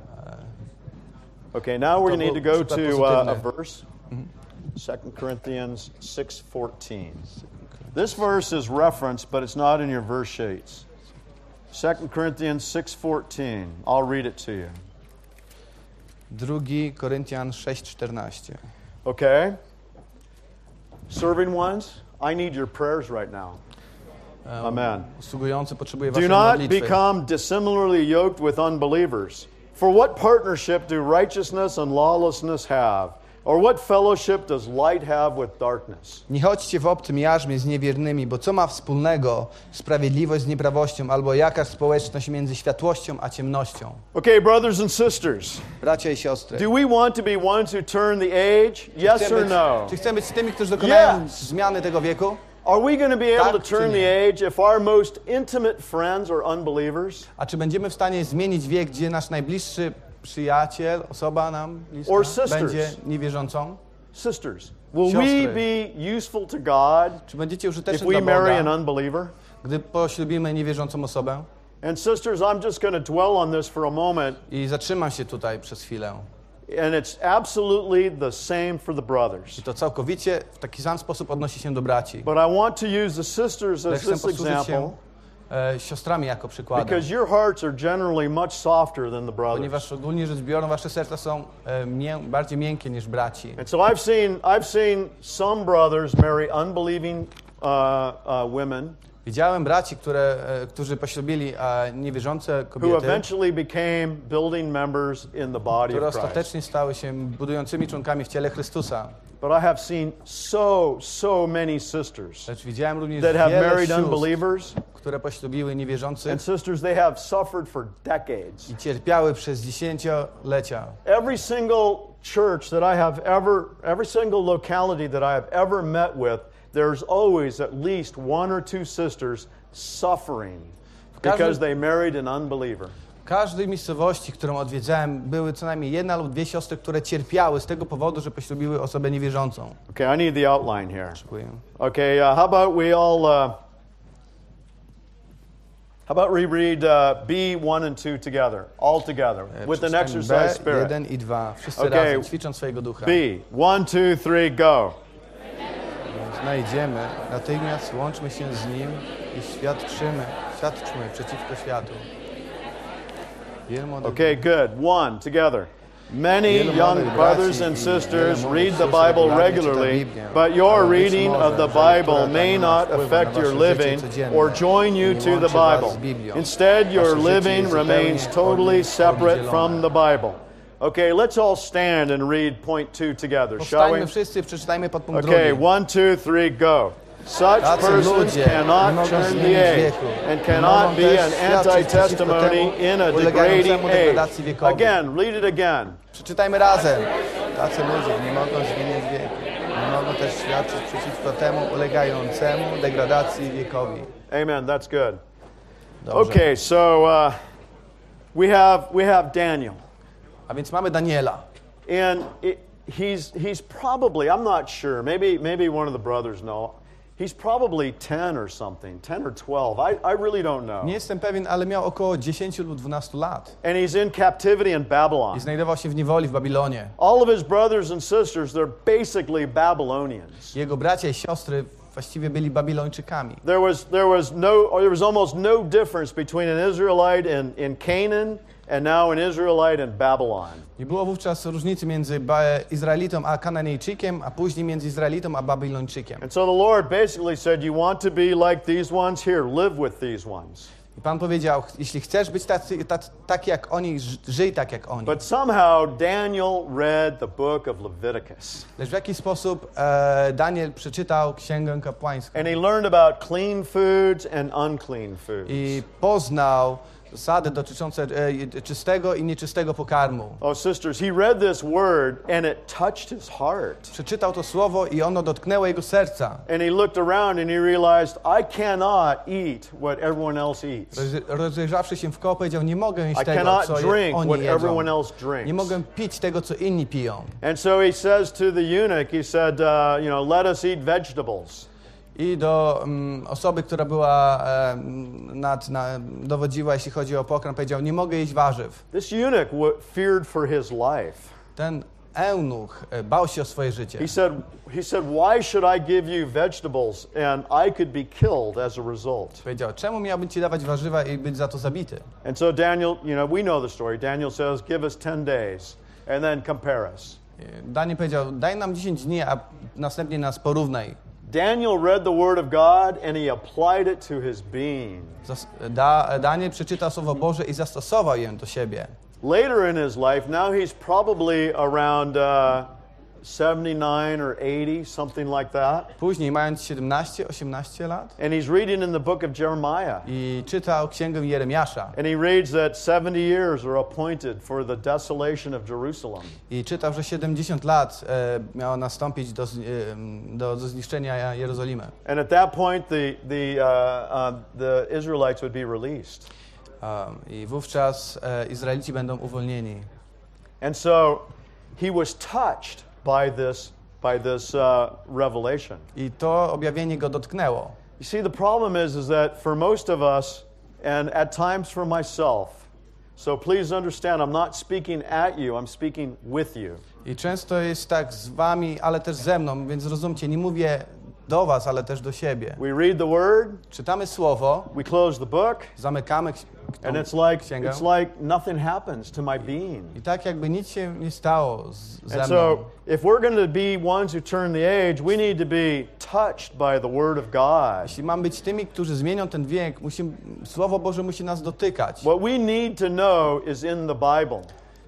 Okay, now we're going to need to go to a verse. 2 Corinthians 6:14. This verse is referenced, but it's not in your verse sheets. 2 Corinthians 6:14. I'll read it to you. 2 Koryntian 6:14. Okay? Serving ones, I need your prayers right now. Amen. Usługujący potrzebuje Do waszej not modlitwy. become dissimilarly yoked with unbelievers. For what partnership do righteousness and lawlessness have? Or what fellowship does light have with darkness? Nie chodźcie w obcym jarzmie z niewiernymi, bo co ma wspólnego sprawiedliwość z nieprawością, albo jaka społeczność między światłością a ciemnością? Okay, brothers and sisters, Bracia i siostry, do we want to be ones who turn the age? Yes or no? czy chcemy być tymi, którzy dokonają Yes. zmiany tego wieku? Are we going to be able Tak to czy turn nie? the age if our most intimate friends are unbelievers? A czy będziemy w stanie zmienić wiek, gdzie nasz najbliższy przyjaciel, osoba nam bliska, Or sisters. będzie niewierzącą? Sisters, will Siostry. we be useful to God Czy będziecie if użyteczni we dla marry an Boga, unbeliever? gdy poślubimy niewierzącą osobę? And sisters, I'm just going to dwell on this for a moment, I zatrzymam się tutaj przez chwilę. and it's absolutely the same for the brothers. I to całkowicie w taki sam sposób odnosi się do braci. But I want to use the sisters Ale as chcę this posłużyć example się siostrami jako przykładem. because your hearts are generally much softer than the brothers. Ponieważ ogólnie rzecz biorąc, wasze serca są bardziej miękkie niż braci. And so I've seen some brothers marry unbelieving women Widziałem braci, którzy poślubili niewierzące who kobiety, eventually became building members in the body które of Christ. ostatecznie stały się budującymi członkami w ciele Chrystusa. But I have seen so many sisters Lecz widziałem również that have wiele married sióstr, unbelievers, które poślubiły niewierzących and sisters, they have suffered for decades. i cierpiały przez dziesięciolecia. Every single church that I have every single locality that I have ever met with, there's always at least one or two sisters suffering because they married an unbeliever. W każdej miejscowości, którą odwiedzałem, były co najmniej jedna lub dwie siostry, które cierpiały z tego powodu, że poślubiły osobę niewierzącą. Okay, I need the outline here. Dziękuję. Okay, how about we all how about we read B1 and 2 together, all together, with an Przeczytajmy exercise spirit. B1 i 2. Wszyscy Okay. razem, ćwicząc swojego ducha. B, 1, 2, 3, go. Znajdziemy, natychmiast łączmy się z Nim i świadczmy przeciwko światu. Okay, good. 1, together. Many young brothers and sisters read the Bible regularly, but your reading of the Bible may not affect your living or join you to the Bible. Instead, your living remains totally separate from the Bible. Okay, let's all stand and read point 2 together, shall we? Powstańmy wszyscy, przeczytajmy podpunkt Okay, drugi. 1, 2, 3, go. Such Tacy persons ludzie nie cannot mogą turn zmienić the age wieku. and Nie cannot mogą be też an świadczyć przeciwko anti-testimony temu in a ulegającemu degrading degradacji age. wiekowej. Again, read it again. Przeczytajmy razem. Tacy ludzie nie mogą zmienić wieku. Nie mogą też świadczyć przeciwko temu ulegającemu degradacji wiekowi. Amen. That's good. Dobrze. Okay, so we have Daniel, A więc mamy Daniela. and he's probably, I'm not sure. Maybe one of the brothers know. He's probably 10 or something, 10 or 12. I really don't know. Nie jestem pewien, ale miał około 10 lub 12 lat. And he's in captivity in Babylon. I znajdował się w niewoli w Babilonie. All of his brothers and sisters, they're basically Babylonians. Jego bracia i siostry właściwie byli Babilończykami. There was almost no difference between an Israelite in Canaan and now an Israelite in Babylon. Nie było wówczas różnicy między Izraelitą a Kananejczykiem, a później między Izraelitą a Babilończykiem. And so the Lord basically said, you want to be like these ones? Here, live with these ones. I Pan powiedział, jeśli chcesz być taki jak oni, żyj tak jak oni. But somehow Daniel read the book of Leviticus. Lecz w jaki sposób Daniel przeczytał Księgę Kapłańską And he learned about clean foods and unclean foods. i poznał zasady dotyczące czystego i nieczystego pokarmu. Oh, sisters, he read this word and it touched his heart. Przeczytał to słowo i ono dotknęło jego serca. And he looked around and he realized, I cannot eat what everyone else eats. Rozejrzawszy się w koło, powiedział, nie mogę jeść I tego, cannot co drink oni what jedzą. everyone else Nie drinks. mogę pić tego, co inni piją. And so he says to the eunuch, he said, let us eat vegetables. I do osoby, która była dowodziła, jeśli chodzi o pokarm, powiedział, nie mogę jeść warzyw. This eunuch feared for his life. Ten eunuch bał się o swoje życie. He said, why should I give you vegetables and I could be killed as a result? Powiedział, czemu miałbym ci dawać warzywa i być za to zabity? And so Daniel, we know the story. Daniel says, give us 10 days and then compare us. Daniel powiedział, daj nam 10 dni, a następnie nas porównaj. Daniel read the word of God and he applied it to his being. Daniel przeczytał Słowo Boże i zastosował je do siebie. Later in his life, now he's probably around 79 or 80, something like that. Później, mając 17-18 lat, And he's reading in the book of Jeremiah. i czytał księgę Jeremiasza. And he reads that 70 years are appointed for the desolation of Jerusalem. I czytał, że 70 lat miało nastąpić do zniszczenia Jerozolimy. And at that point, the Israelites would be released. I wówczas Izraelici będą uwolnieni. And so he was touched by this revelation. I to objawienie go dotknęło. You see, the problem is that for most of us, and at times for myself, so please understand, I'm not speaking at you, I'm speaking with you. I często jest tak z wami, ale też ze mną, więc zrozumcie, nie mówię do was, ale też do siebie. We read the word, Czytamy słowo, we close the book, zamykamy and księgę. it's like nothing happens to my being. I tak jakby nic się nie stało ze And mną. so, if we're going to be ones who turn the age, we need to be touched by the Word of God. Jeśli mamy być tymi, którzy zmienią ten wiek, Słowo Boże musi nas dotykać. What we need to know is in the Bible.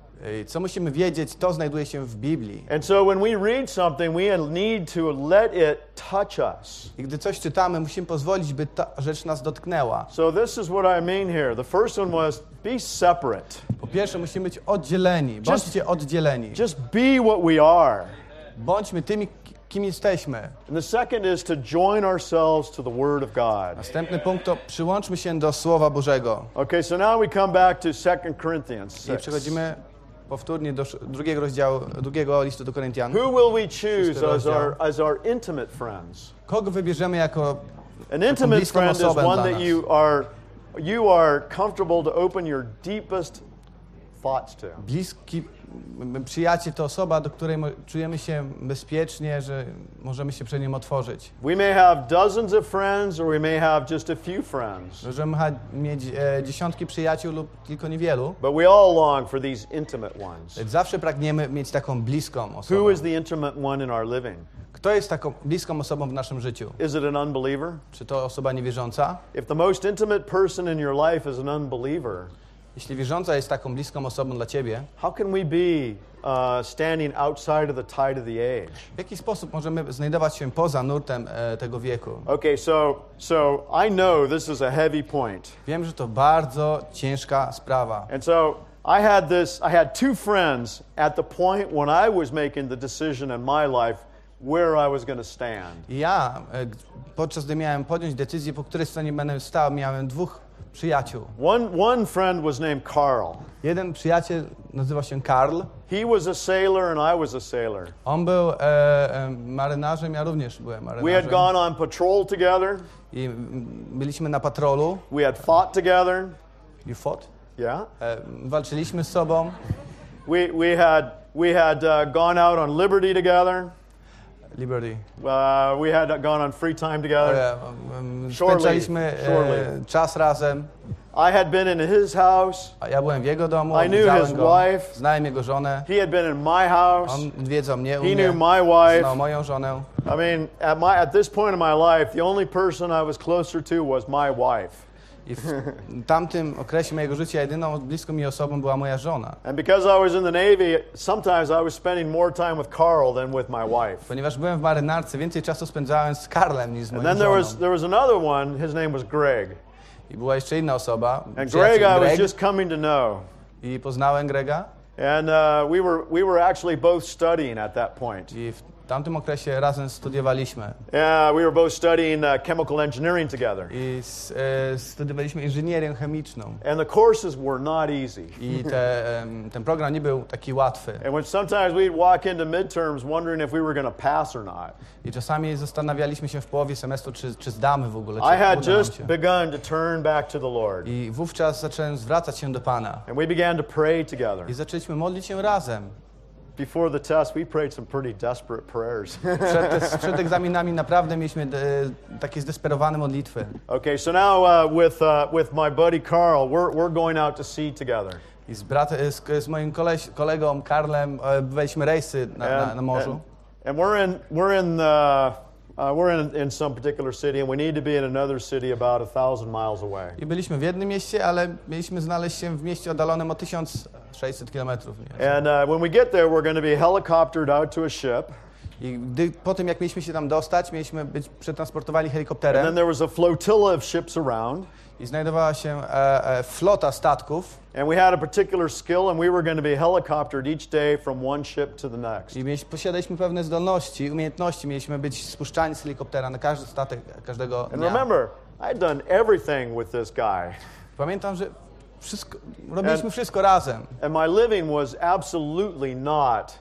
Co musimy wiedzieć, to znajduje się w Biblii. And so when we read something, we need to let it touch us. I gdy coś czytamy, musimy pozwolić, by ta rzecz nas dotknęła. So this is what I mean here. The first one was be separate. Po pierwsze, musimy być oddzieleni. Bądźcie oddzieleni. Just be what we are. Bądźmy tymi, kim jesteśmy. And the second is to join ourselves to the Word of God. Następny punkt to przyłączmy się do Słowa Bożego. Okay, so now we come back to 2 Corinthians I 6. przechodzimy powtórnie do drugiego rozdziału, drugiego listu do Koryntian. Who will we choose as our intimate friends? Kogo wybierzemy jako An intimate bliską friend is osobę one dla that nas? you are comfortable to open your deepest thoughts to. Bliski przyjaciel to osoba, do której czujemy się bezpiecznie, że możemy się przed nim otworzyć. We may have dozens of friends or we may have just a few friends. Możemy mieć dziesiątki przyjaciół lub tylko niewielu. But we all long for these intimate ones. Lecz zawsze pragniemy mieć taką bliską osobę. Who is the intimate one in our living? Kto jest taką bliską osobą w naszym życiu? Is it an unbeliever? Czy to osoba niewierząca? If the most intimate person in your life is an unbeliever, Jeśli wierząca jest taką bliską osobą dla ciebie, how can we be standing outside of the tide of the age? w jaki sposób możemy znajdować się poza nurtem tego wieku? Okay, so I know this is a heavy point. Wiem, że to bardzo ciężka sprawa. And so I had two friends at the point when I was making the decision in my life where I was going to stand. I ja, podczas gdy miałem podjąć decyzję, po której stronie będę stał, miałem dwóch przyjaciół. One friend was named Carl. Jeden przyjaciel nazywa się Karl. He was a sailor and I was a sailor. On był marynarzem, ja również byłem We had marynarzem. gone on patrol together. I byliśmy na patrolu. We had fought together. You fought? Yeah. Walczyliśmy z sobą. We had gone out on liberty together. Liberty. We had gone on free time together. Spędzaliśmy Surely. czas razem. I had been in his house. A ja byłem w jego domu, I knew odwiedzałem his go, wife. znałem jego żonę. He had been in my house. On odwiedzał mnie u He mnie, knew my wife. znał moją żonę. I mean, at this point in my life, the only person I was closer to was my wife. I w tamtym okresie mojego życia jedyną bliską mi osobą była moja żona. And because I was in the Navy, sometimes I was spending more time with Carl than with my wife. Ponieważ byłem w marynarce, więcej czasu spędzałem z Karlem niż z And moją then żoną. there was another one, his name was Greg. I była jeszcze inna osoba, And przyjaciel Greg I was Greg. just coming to know. I poznałem Grega. And we were actually both studying at that point. I w tamtym okresie razem studiowaliśmy. We were both studying chemical engineering together. I studiowaliśmy inżynierię chemiczną. And the courses were not easy. I ten program nie był taki łatwy. And when sometimes we'd walk into midterms wondering if we were going to pass or not. I czasami zastanawialiśmy się w połowie semestru, czy zdamy w ogóle, czy I had uda nam just się. begun to turn back to the Lord. I wówczas zacząłem zwracać się do Pana. And we began to pray together. I zaczęliśmy modlić się razem. Before the test, we prayed some pretty desperate prayers. Przed egzaminami naprawdę mieliśmy takie zdesperowane modlitwy. Okay, so now with my buddy Carl, we're going out to sea together. I z moim kolegą Karlem byliśmy rejsy na morzu. And We're in some particular city, and we need to be in another city about 1,000 miles away. I byliśmy w jednym mieście, ale mieliśmy znaleźć się w mieście oddalonym o 1600 kilometrów. And when we get there, we're going to be helicoptered out to a ship. I po tym, jak mieliśmy się tam dostać, mieliśmy być przetransportowani And helikopterem then there was a flotilla of ships around. i znajdowała się flota statków. And we had a particular skill, and we were going to be helicoptered each day from one ship to the next. I posiadaliśmy pewne zdolności, umiejętności. Mieliśmy być spuszczani z helikoptera na każdy statek każdego And dnia. remember, I'd done everything with this guy. Pamiętam, że robiliśmy wszystko razem. And my living was absolutely not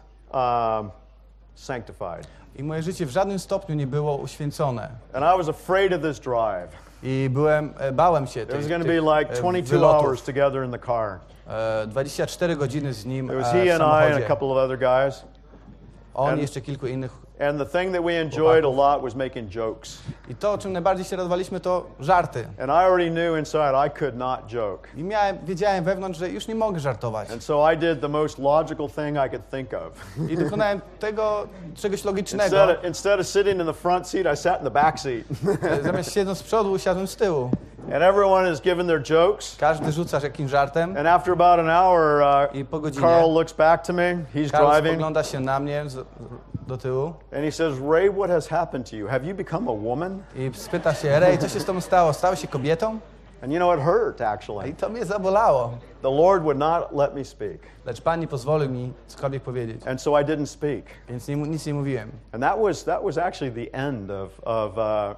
sanctified. I moje życie w żadnym stopniu nie było uświęcone. And I was afraid of this drive. I bałem się It was tych going to be like 22 wylotów. hours together in the car. 24 godziny z nim It was w he and I and a samochodzie. couple of other guys. On and- i jeszcze kilku innych. And the thing that we enjoyed a lot was making jokes. I to, o czym najbardziej się radowaliśmy, to żarty. And I already knew inside I could not joke. I wiedziałem wewnątrz, że już nie mogę żartować. And so I did the most logical thing I could think of. I dokonałem tego czegoś logicznego. Instead of sitting in the front seat, I sat in the back seat. Zamiast siedząc z przodu, usiadłem z tyłu. And everyone is giving their jokes. Każdy rzuca jakimś żartem. And after about an hour, I po godzinie Carl looks back to me. He's Karl driving. spogląda się na mnie do tyłu And he says, Ray, what has happened to you? Have you become a woman? i spyta się: Ray, co się z tobą stało? Stałeś się kobietą? And you know, it hurt, actually. I to mnie zabolało. The Lord would not let me speak. Lecz Pan nie pozwolił mi cokolwiek powiedzieć. And so I didn't speak. Więc nic nie mówiłem. And that was actually the end of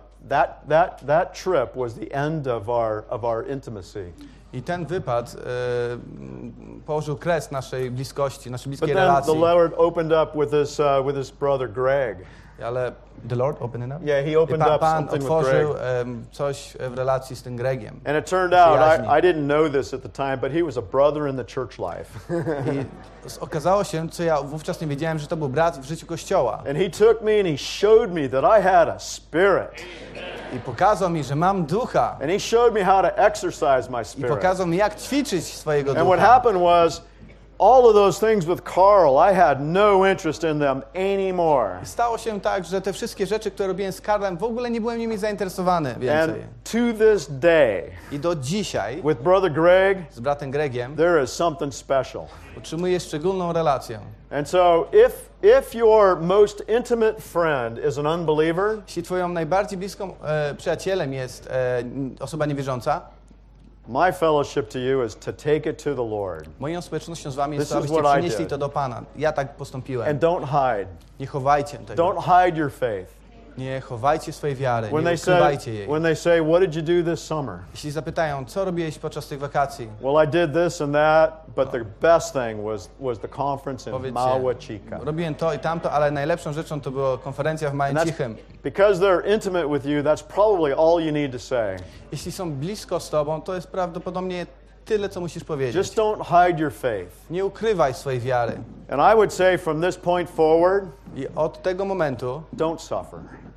that trip was the end of our intimacy. I ten wypad położył kres naszej bliskości, naszej But bliskiej then the relacji. Lord opened up with his brother Greg. Ale the Lord opened up? Yeah, he opened up Pan something with otworzył Greg. Coś w relacji z tym Gregiem. And it turned out, Przyjaźni. I didn't know this at the time, but he was a brother in the church life. I okazało się, co ja wówczas nie wiedziałem, że to był brat w życiu Kościoła. And he took me and he showed me that I had a spirit. I pokazał mi, że mam ducha. And he showed me how to exercise my I spirit. pokazał mi, jak ćwiczyć swojego And what ducha. happened was, all of those things with Carl, I had no interest in them anymore. I stało się tak, że te wszystkie rzeczy, które robiłem z Karlem, w ogóle nie byłem nimi zainteresowany And więcej. to this day, I do dzisiaj with Brother Greg, z bratem Gregiem there is something special. utrzymuję szczególną relację. And so if your most intimate friend is an unbeliever, Jeśli twoją najbardziej bliską przyjacielem jest osoba niewierząca, my fellowship to you is to take it to the Lord. moją społecznością z wami jest This to, is abyście what I przynieśli did. to do Pana. Ja tak postąpiłem. And don't hide. Nie chowajcie tego. Don't hide your faith. Nie chowajcie swojej wiary. When Nie they ukrywajcie jej. say, what did you do this summer? Jeśli zapytają, co robiłeś podczas tych wakacji, Well, I did this and that, but the best thing was the conference in powiedzcie, Małe Chica. robiłem to i tamto, ale najlepszą rzeczą to była konferencja w Małym And Cichym. because they're intimate with you, that's probably all you need to say. Jeśli są blisko z tobą, to jest prawdopodobnie tyle, co musisz powiedzieć. Just don't hide your faith. Nie ukrywaj swojej wiary. And I would say from this point forward, I od tego momentu don't suffer.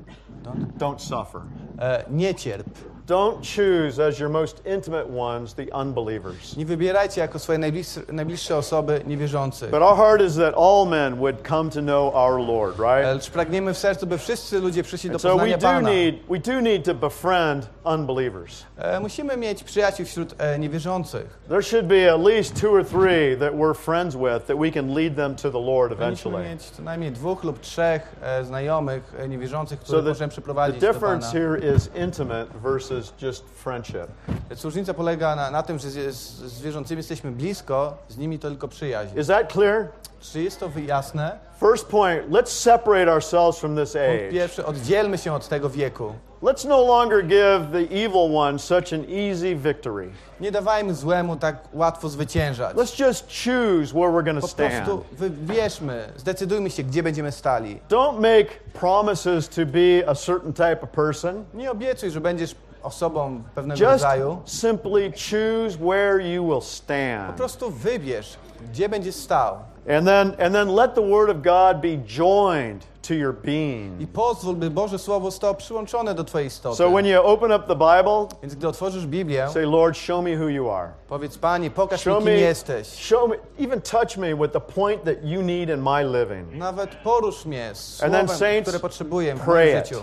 Don't suffer. Nie cierp. Don't choose as your most intimate ones the unbelievers. Nie wybierajcie jako swoje najbliższe osoby niewierzących. But our heart is that all men would come to know our Lord, right? Lecz pragniemy w sercu, by wszyscy ludzie przyszli do And so poznania Pana. we do need to befriend unbelievers. Musimy mieć przyjaciół wśród niewierzących. There should be at least 2 or 3 that we're friends with that we can lead them to the Lord Powinniśmy eventually. mieć co najmniej 2 lub 3 znajomych niewierzących, So których możemy the przyprowadzić do Pana. difference here is intimate versus just friendship. Lecz różnica polega na tym, że z wierzącymi jesteśmy blisko, z nimi to tylko przyjaźń. Is that clear? Czy jest to jasne? First point, let's separate ourselves from this Punkt age. pierwszy, oddzielmy się od tego wieku. Let's no longer give the evil one such an easy victory. Nie dawajmy złemu tak łatwo zwyciężać. Let's just choose where we're going to Po stand. prostu wybierzmy, zdecydujmy się, gdzie będziemy stali. Don't make promises to be a certain type of person. Nie obiecuj, że będziesz osobą pewnego Just rodzaju. simply choose where you will Po stand. prostu wybierz, gdzie będziesz stał. And then let the word of God be joined to your being. I pozwól, by Boże Słowo zostało przyłączone do twojej istoty. So when you open up the Bible, Więc gdy otworzysz Biblię, say, Lord, show me who you are. powiedz, Panie, pokaż mi, Show kim me, jesteś. even touch me with the point that you need in my living. Nawet porusz mnie And then słowem, saints, które potrzebuję w pray moim it. życiu.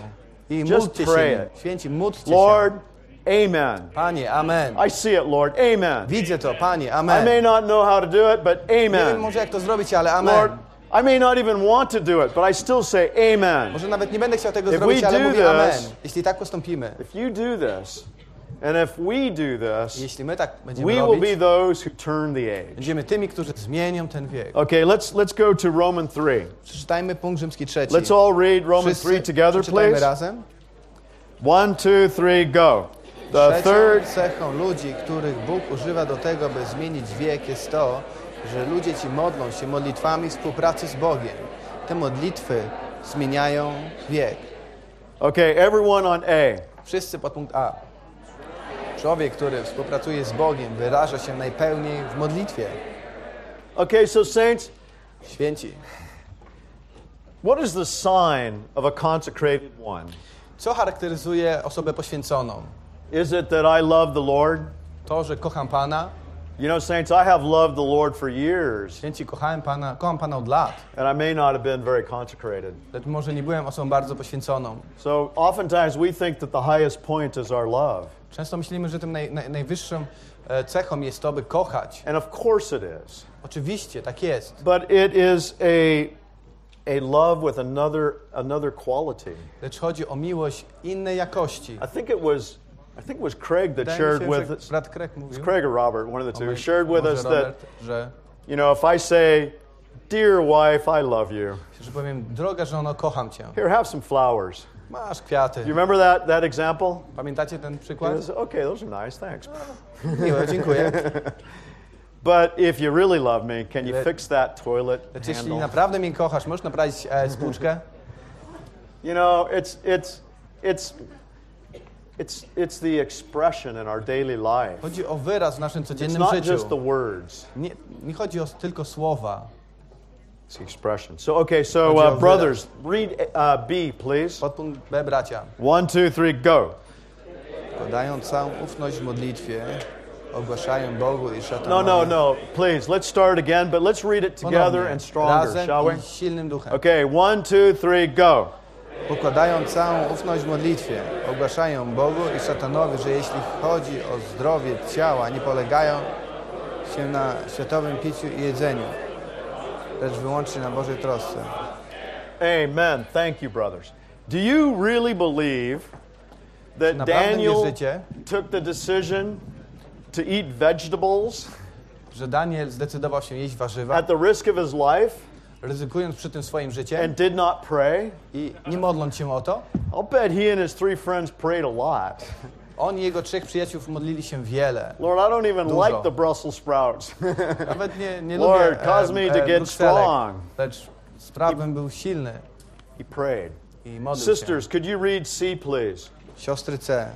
I Just módlcie pray się. it. Święci, módlcie Lord, się. amen. Panie, amen. I see it, Lord. Amen. Widzę to, Panie, I amen. may not know how to do it, but Nie wiem amen. może jak to zrobić, ale amen. Lord, I may not even want to do it, but I still say amen. Może nawet nie będę chciał tego If zrobić, we ale do mówię amen. this- Jeśli tak postąpimy, If you do this, and if we do this, jeśli my tak będziemy we will be robić, those who turn the age. będziemy tymi, którzy zmienią ten wiek. Okay, let's go to Romans 3. Przeczytajmy punkt rzymski 3. Let's all read Romans 3 together, przeczytajmy please. razem. 1, 2, 3, go. The Trzecią third, cechą ludzi, których Bóg używa do tego, by zmienić wiek, jest to, że ludzie ci modlą się modlitwami współpracy z Bogiem. Te modlitwy zmieniają wiek. okay, everyone on A. Wszyscy pod punkt A. Człowiek, który współpracuje z Bogiem, wyraża się najpełniej w modlitwie. Okay, so saints, Święci. what is the sign of a consecrated one? Co charakteryzuje osobę poświęconą? Is it that I love the Lord? To, że kocham Pana. You know, saints, I have loved the Lord for years, Święci, kocham Pana od lat. and I may not have been very consecrated. Lecz może nie byłem osobą bardzo poświęconą. So oftentimes we think that the highest point is our love. Często myślimy, że tym najwyższą cechą jest to, by kochać. And of course it is. Oczywiście, tak jest. But it is a love with another quality. Lecz chodzi o miłość innej jakości. I think it was Craig that Wydaje shared mi się, with że us. brat Craig mówił, Craig or Robert, one of the two, może- shared with może us that, Robert, że if I say, "Dear wife, I love you," powiem, droga żono, kocham cię. here, have some flowers. Masz kwiaty. You remember that example? Pamiętacie ten It przykład? was, okay, those are nice, thanks. Miło, dziękuję. But if you really love me, can you fix that toilet Lecz jeśli handle? naprawdę mnie kochasz, możesz naprawić spłuczkę? You know, it's the expression in our daily life. Chodzi o wyraz w naszym It's codziennym not życiu. just the words. Nie chodzi o tylko słowa. It's the expression. So, okay, so Chodzi o brothers, read B, please. Podpunkt B, bracia. 1, 2, 3, go. Podają całą ufność w modlitwie, ogłaszają Bogu i szatanowi. No, please, let's start again, but let's read it together Ponownie. and stronger, Razem shall we? i silnym duchem. Okay, 1, 2, 3, go. Pokładają całą ufność w modlitwie, ogłaszają Bogu i szatanowi, że jeśli chodzi o zdrowie ciała, nie polegają się na światowym piciu i jedzeniu, lecz wyłącznie na Bożej trosce. Amen. Thank you, brothers. Do you really believe that Naprawdę Daniel wierzycie, took the decision to eat vegetables że Daniel zdecydował się jeść warzywa, at the risk of his life ryzykując przy tym swoim życiem and did not pray? i nie modląc się o to? I'll bet he and his 3 friends prayed a lot. On i jego 3 przyjaciół modlili się wiele. Lord, I don't even Dużo. like the Brussels sprouts. Nawet nie Lord, lubię cause me to get brukselek, strong. lecz sprawem był silny He prayed. i modlił się. Sisters, could you read C, please? Siostry C.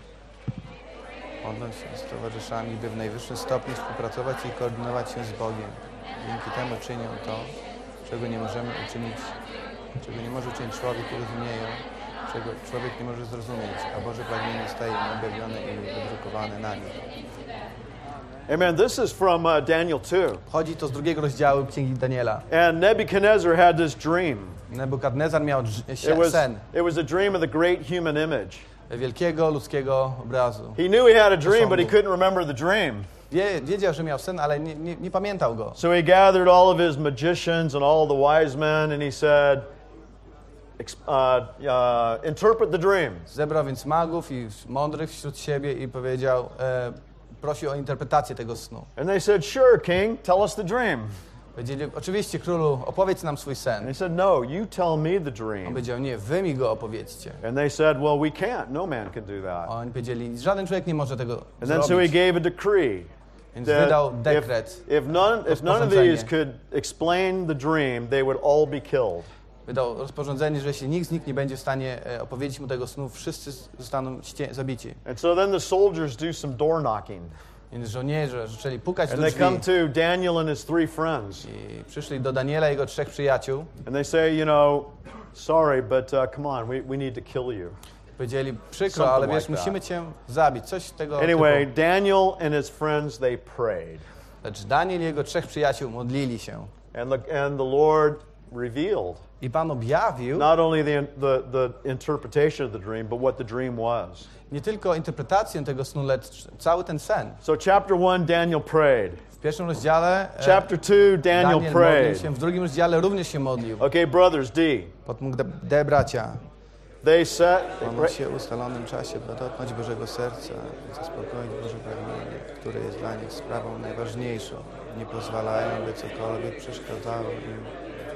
Modlą się z towarzyszami, by w najwyższym stopniu współpracować i koordynować się z Bogiem. Dzięki temu czynią to, czego nie możemy uczynić, czego nie może uczynić człowiek i rozumieją, czego człowiek nie może zrozumieć, a Boże pragnienie staje im objawione i wydrukowane na nim. Amen. This is from Daniel 2. Chodzi to z 2 rozdziału Księgi Daniela. And Nebuchadnezzar had this dream. Nebukadnezar miał sen It was a dream of the great human image. wielkiego ludzkiego obrazu. He knew he had a dream, but he couldn't remember the dream. Wiedział, że miał sen, ale nie pamiętał go. So he gathered all of his magicians and all the wise men, and he said, interpret the dream. Zebrał więc magów i mądrych wśród siebie i powiedział, prosił o interpretację tego snu. And they said, sure, king, tell us the dream. Powiedzieli, oczywiście królu, opowiedz nam swój And sen. he said, no, you tell me the On dream. powiedział, nie, wy mi go opowiedzcie. And they said, well, we can't. No man can do A that. oni powiedzieli, żaden człowiek nie może tego And then so he zrobić. gave a decree Więc wydał that dekret, if none of rozporządzenie. these could explain the dream, they would all be killed. Wydał rozporządzenie, że jeśli nikt z nich nie będzie w stanie opowiedzieć mu tego snu, wszyscy zostaną zabici. And so then the soldiers do some door knocking. Więc żołnierze zaczęli pukać And do they come drzwi to Daniel and his 3 friends. i przyszli do Daniela i jego 3 przyjaciół. And they say, sorry, but come on, we need to kill you. Powiedzieli, przykro, Something ale wiesz, like that. musimy cię zabić. Coś tego Anyway, typu. Daniel and his friends, they prayed. Lecz Daniel i jego 3 przyjaciół modlili się. And the Lord revealed I Pan objawił not only the interpretation of the dream, but what the dream was. nie tylko interpretację tego snu, lecz cały ten sen. So chapter 1, Daniel prayed. W pierwszym rozdziale Chapter 2, Daniel modlił prayed. się, w drugim rozdziale również się modlił. Okay, brothers, D. Podpunkt D, bracia. They set. Pomóż się w ustalonym czasie, by dotknąć Bożego serca i zaspokoić Boże pragnienie, które jest dla nich sprawą najważniejszą. Nie pozwalają, by cokolwiek przeszkadzało im.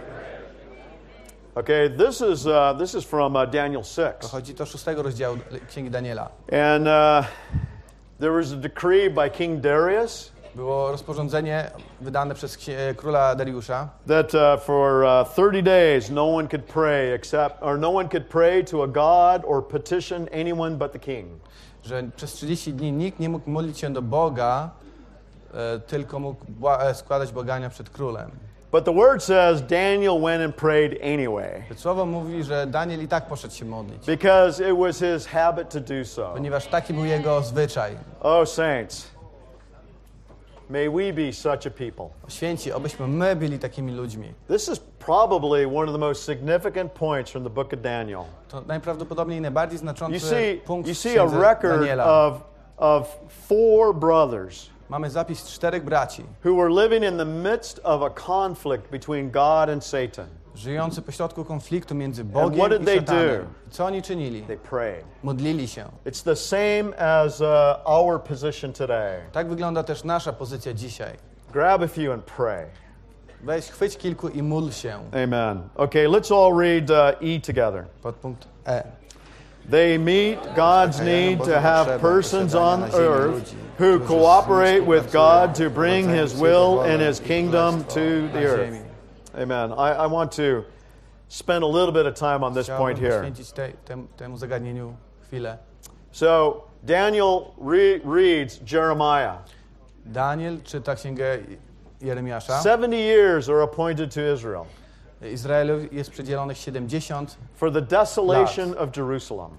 Okay, this is from Daniel 6. Pochodzi to 6 rozdziału Księgi Daniela. And there was a decree by King Darius Było rozporządzenie wydane przez króla Dariusza, that for 30 days no one could pray no one could pray to a god or petition anyone but the king. że przez 30 dni nikt nie mógł modlić się do Boga, tylko mógł składać błagania przed królem. But the word says Daniel went and prayed anyway. Słowo mówi, że Daniel i tak poszedł się modlić, Because it was his habit to do so. ponieważ taki był jego zwyczaj. Oh, saints, may we be such a people. Święci, obyśmy my byli takimi ludźmi. This is probably one of the most significant points from the book of Daniel. To najprawdopodobniej najbardziej znaczący punkt You w see a księdze record Daniela. of 4 brothers Mamy zapis 4 braci, who were living in the midst of a conflict between God and Satan. żyjący pośrodku konfliktu między what Bogiem did i they szatanem. do? Co oni czynili? They prayed. Modlili się. It's the same as our position today. Tak wygląda też nasza pozycja dzisiaj. Grab a few and pray. Weź, chwyć kilku i módl się. Amen. Okay, let's all read E together. Podpunkt E. They meet God's need to have persons on earth who cooperate with God to bring His will and His kingdom to the earth. Amen. I want to spend a little bit of time on this point Chciałbym here. poświęcić temu zagadnieniu chwilę. So Daniel reads Jeremiah. Daniel czyta księgę Jeremiasza. 70 years are appointed to Israel Izraelowi jest przydzielonych 70 for the desolation of Jerusalem.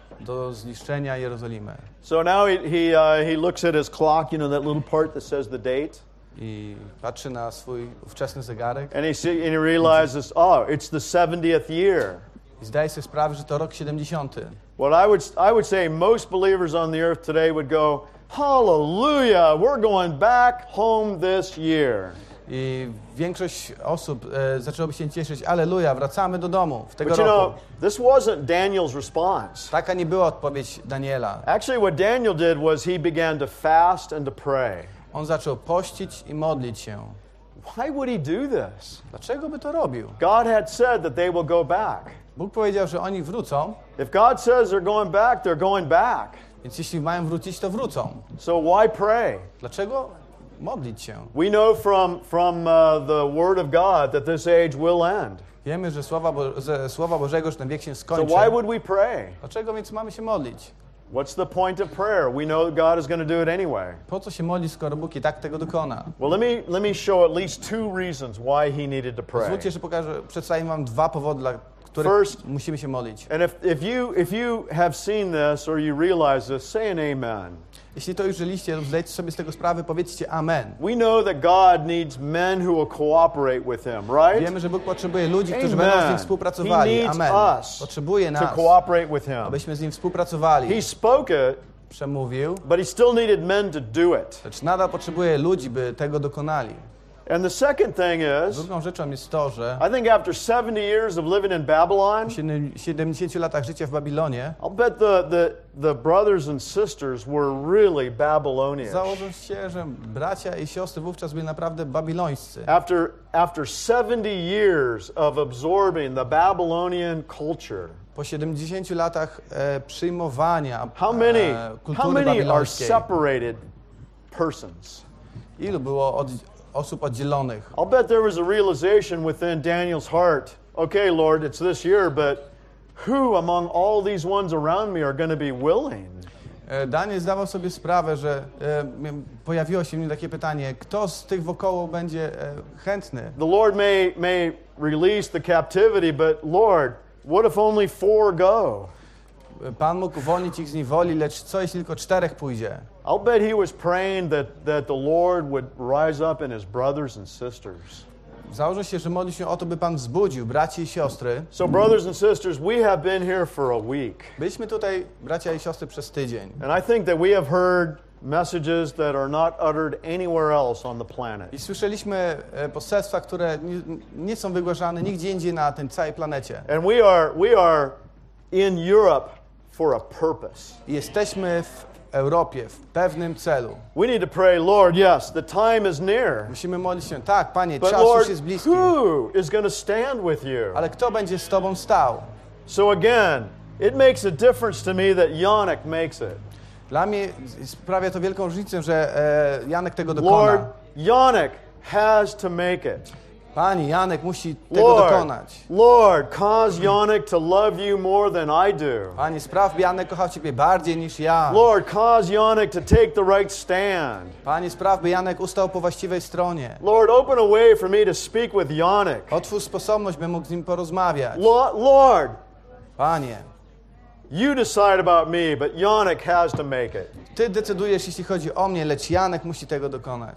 do zniszczenia Jerozolimy. So now he looks at his clock, you know, that little part that says the date. I patrzy na swój ówczesny zegarek And he realizes, oh, it's the 70th year. i zdaje sobie sprawę, że to rok 70. What I would say most believers on the earth today would go, hallelujah, we're going back home this year. I większość osób zaczęłoby się cieszyć, alleluja, wracamy do domu w tego But you roku. know, this wasn't Daniel's response. Taka nie była odpowiedź Daniela. Actually, what Daniel did was he began to fast and to pray. On zaczął pościć i modlić się. Why would he do this? Dlaczego by to robił? God had said that they will go back. Bóg powiedział, że oni wrócą, If God says they're going back, they're going back. więc jeśli mają wrócić, to wrócą. So why pray? Dlaczego modlić się? We know from the Word of God that this age will end. Wiemy, że ze Słowa Bożego, że ten wiek się So skończy. why would we pray? Dlaczego więc mamy się modlić? What's the point of prayer? We know that God is going to do it anyway. Po co się modlić, skoro Bóg i tak tego dokona? Well, let me show at least 2 reasons why he needed to pray. Pozwólcie, że przedstawię wam 2 powody, dla których First, musimy się modlić. And if you have seen this or you realize this, say an amen. Jeśli to już żyliście lub zdajecie sobie z tego sprawę, powiedzcie amen. We know that God needs men who will cooperate with him, right? Wiemy, że Bóg potrzebuje ludzi, którzy Amen. będą z Nim współpracowali. He needs Amen. us Potrzebuje to nas, cooperate with him. abyśmy z Nim współpracowali. He spoke it, Przemówił, but he still needed men to do it. lecz nadal potrzebuje ludzi, by tego dokonali. And the second thing is, Drugą rzeczą jest to, że I think after 70 years of living in Babylon, w 70 latach życia w Babilonie I'll bet the brothers and sisters were really Babylonian. założę się, że bracia i siostry wówczas byli naprawdę babilońscy. After 70 years of absorbing the Babylonian culture, Po 70 latach przyjmowania how kultury many are babilońskiej, separated persons? ilu było osób oddzielonych? I'll bet there was a realization within Daniel's heart. Okay, Lord, it's this year, but who among all these ones around me are going to be willing? Daniel zdawał sobie sprawę, że pojawiło się w nim takie pytanie, kto z tych wokoło będzie chętny? The Lord may release the captivity, but Lord, what if only 4 go? Pan mógł uwolnić ich z niewoli, lecz co jeśli tylko 4 pójdzie? I'll bet he was praying that the Lord would rise up in his brothers and sisters. Założę się, że modli się o to, by Pan wzbudził braci i siostry. So brothers and sisters, we have been here for a week. Byliśmy tutaj, bracia i siostry, przez tydzień. And I think that we have heard messages that are not uttered anywhere else on the planet. I słyszeliśmy poselstwa, które nie są wygłaszane nigdzie indziej na tej całej planecie. And we are in Europe for a purpose. I jesteśmy w Europie w pewnym celu. We need to pray, Lord, yes, the time is near. Musimy modlić się, tak, Panie, But czas Lord, już jest bliski. who is going to stand with you? Ale kto będzie z Tobą stał? So again, it makes a difference to me that Janek makes it. Dla mnie sprawia to wielką różnicę, że Janek tego Lord, dokona. Janek has to make it. Panie, Janek musi tego dokonać. Lord, cause Janek to love you more than I do. Panie, spraw, by Janek kochał Ciebie bardziej niż ja. Lord, cause Janek to take the right stand. Panie, spraw, by Janek ustał po właściwej stronie. Lord, open a way for me to speak with Janek. Otwórz sposobność, bym mógł z nim porozmawiać. Lord, Panie, you decide about me, but Janek has to make it. Ty decydujesz, jeśli chodzi o mnie, lecz Janek musi tego dokonać.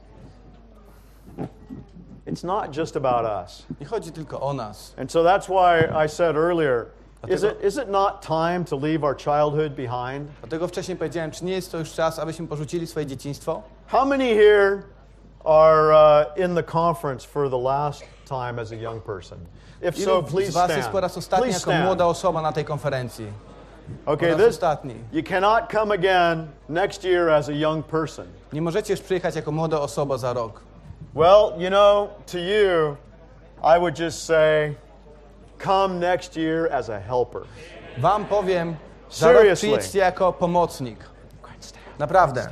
It's not just about us. Nie chodzi tylko o nas. And so that's why I said earlier, is it not time to leave our childhood behind? Dlatego wcześniej powiedziałem, czy nie jest to już czas, abyśmy porzucili swoje dzieciństwo? How many here are in the conference for the last time as a young person? If so, Ilu please z was jest po stand. raz ostatni Please jako stand. młoda osoba na tej konferencji? Okay, Po raz ostatni. you cannot come again next year as a young person. Nie możecie już przyjechać jako młoda osoba za rok. Well, you know, to you, I would just say, come next year as a helper. Wam powiem, za rok Seriously. przyjedźcie jako pomocnik. Naprawdę.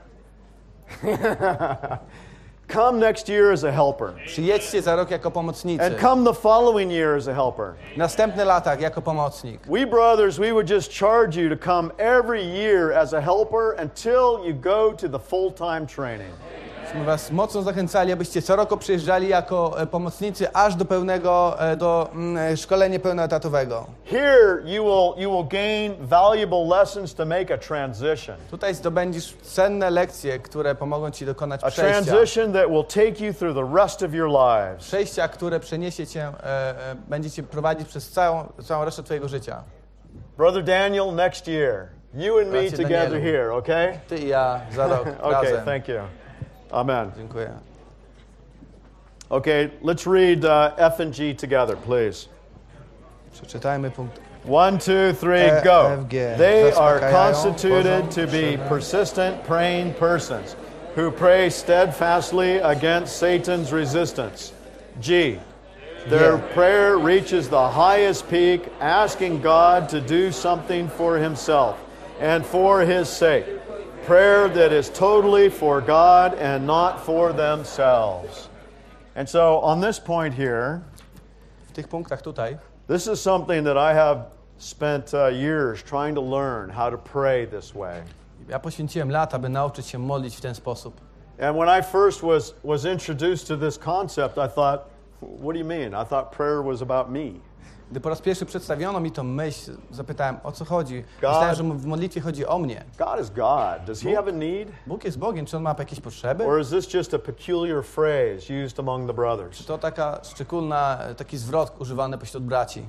Come next year as a helper. Przyjedźcie za rok jako pomocnicy. And come the following year as a helper. W następnych latach jako pomocnik. We brothers, we would just charge you to come every year as a helper until you go to the full-time training. My was mocno zachęcali, abyście co roku przyjeżdżali jako pomocnicy aż do pełnego, szkolenia pełnoetatowego. Here you will gain valuable lessons to make a transition. Tutaj zdobędziesz cenne lekcje, które pomogą Ci dokonać A przejścia. transition that will take you through the rest of your lives. Przejścia, które przeniesie Cię, będzie Cię prowadzić przez całą resztę Twojego życia. Brother Daniel, next year. You and me Bracie together Danielu. here, okay? Ty i ja za rok Okay, razem. thank you. Amen. Dziękuję. Okay, let's read F and G together, please. Przeczytajmy punkt. 1, 2, 3, go. F, G. They are Zaspokajają, constituted tworzą, to be krzywe. persistent, praying persons who pray steadfastly against Satan's resistance. G. Their prayer reaches the highest peak, asking God to do something for himself and for his sake. Prayer that is totally for God and not for themselves. And so on this point here, W tych punktach tutaj this is something that I have spent years trying to learn how to pray this way. ja poświęciłem lata, by nauczyć się modlić w ten sposób. And when I first was introduced to this concept, I thought, what do you mean? I thought prayer was about me. Gdy po raz pierwszy przedstawiono mi tą myśl, zapytałem, o co chodzi. Myślałem, że w modlitwie chodzi o mnie. God is God. Does he have a need? Bóg jest Bogiem, czy On ma jakieś potrzeby? Or is this just a peculiar phrase used among the brothers? Czy to taki zwrot używany pośród braci?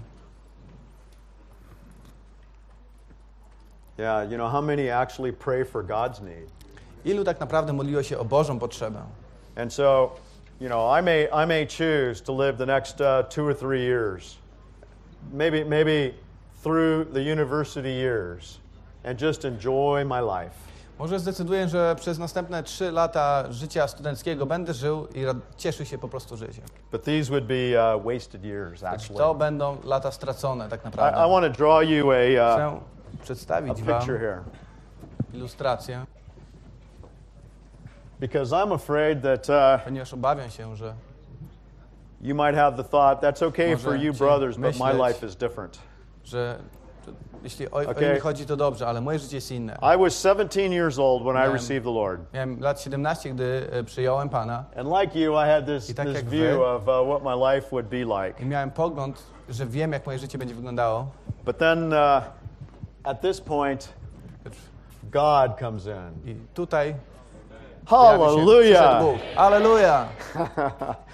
Yeah, you know, how many actually pray for God's need? Ilu tak naprawdę modliło się o Bożą potrzebę? And so, you know, I may choose to live the next 2 or 3 years, maybe through the university years, and just enjoy my life. Może zdecyduję, że przez następne 3 lata życia studenckiego będę żył i cieszył się po prostu życiem. But these would be wasted years, actually. To będą lata stracone tak I naprawdę. want to draw you a Chcę przedstawić wam picture here, ilustrację, because I'm afraid that ponieważ obawiam się, że you might have the thought, that's okay for you Możecie brothers, but my myśleć, life is different. jeśli o Okay. mnie chodzi, to dobrze, ale moje życie jest inne. I was 17 years old when I Miałem- received the Lord. Miałem lat 17, gdy przyjąłem Pana And like you, I had this tak jak view wy. of what my life would be like. i miałem pogląd, że wiem, jak moje życie będzie wyglądało. But then at this point, God comes in. I tutaj pojawi się, przyszedł Hallelujah! Bóg. Alleluja!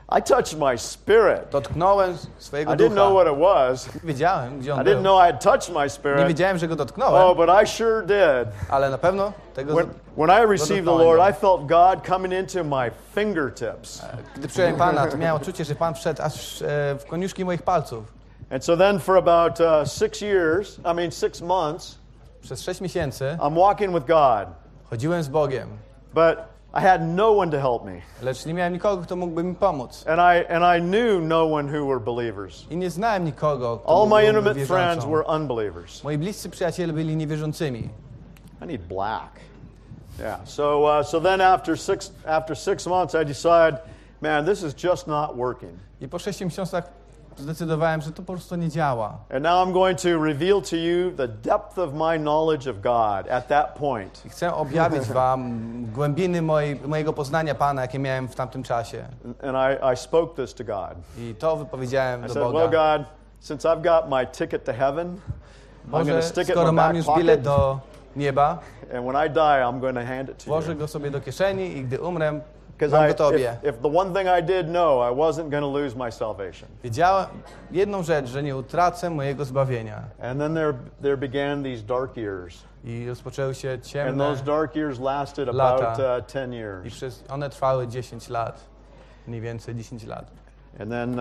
I touched my spirit. Dotknąłem swojego I didn't know ducha. what it was. Nie wiedziałem, gdzie I on didn't był. know I had touched my Nie spirit. wiedziałem, że go Oh, dotknąłem, but I sure did. ale na pewno tego When I received the Lord, I felt God coming into my fingertips. Gdy przyjąłem Pana, to miałem odczucie, że Pan wszedł aż w koniuszki moich palców. And so then for about 6 months, Przez 6 miesięcy I'm walking with God. chodziłem z Bogiem, But I had no one to help me. lecz nie miałem nikogo, kto mógłby mi pomóc. And I knew no one who were believers. I nie znałem nikogo, kto All mógłby my być intimate wierzącą. friends were unbelievers. Moi bliscy przyjaciele byli niewierzącymi. I need black. Yeah. So then after six months, I decided, man, this is just not working. I po 6 miesiącach zdecydowałem, że to po prostu nie działa. And now I'm going to reveal to you the depth of my knowledge of God at that point. I chcę objawić wam głębiny mojego poznania Pana, jakie miałem w tamtym czasie. And I spoke this to God. I to wypowiedziałem I do said, Boga. well, God, since I've got my ticket to heaven, I'm going Boże, to stick it in skoro my mam back już pocket, bilet do nieba, and when I die, I'm going to hand it to włożę you. go sobie do kieszeni i gdy umrę, Because mam go Tobie. if the one thing I did know, I wasn't going to lose my salvation. Wiedziałem jedną rzecz, że nie utracę mojego zbawienia. And then there began these dark years. I rozpoczęły się And ciemne those dark years lasted lata. about 10 i years. one trwały 10 lat. Mniej więcej 10 lat. And then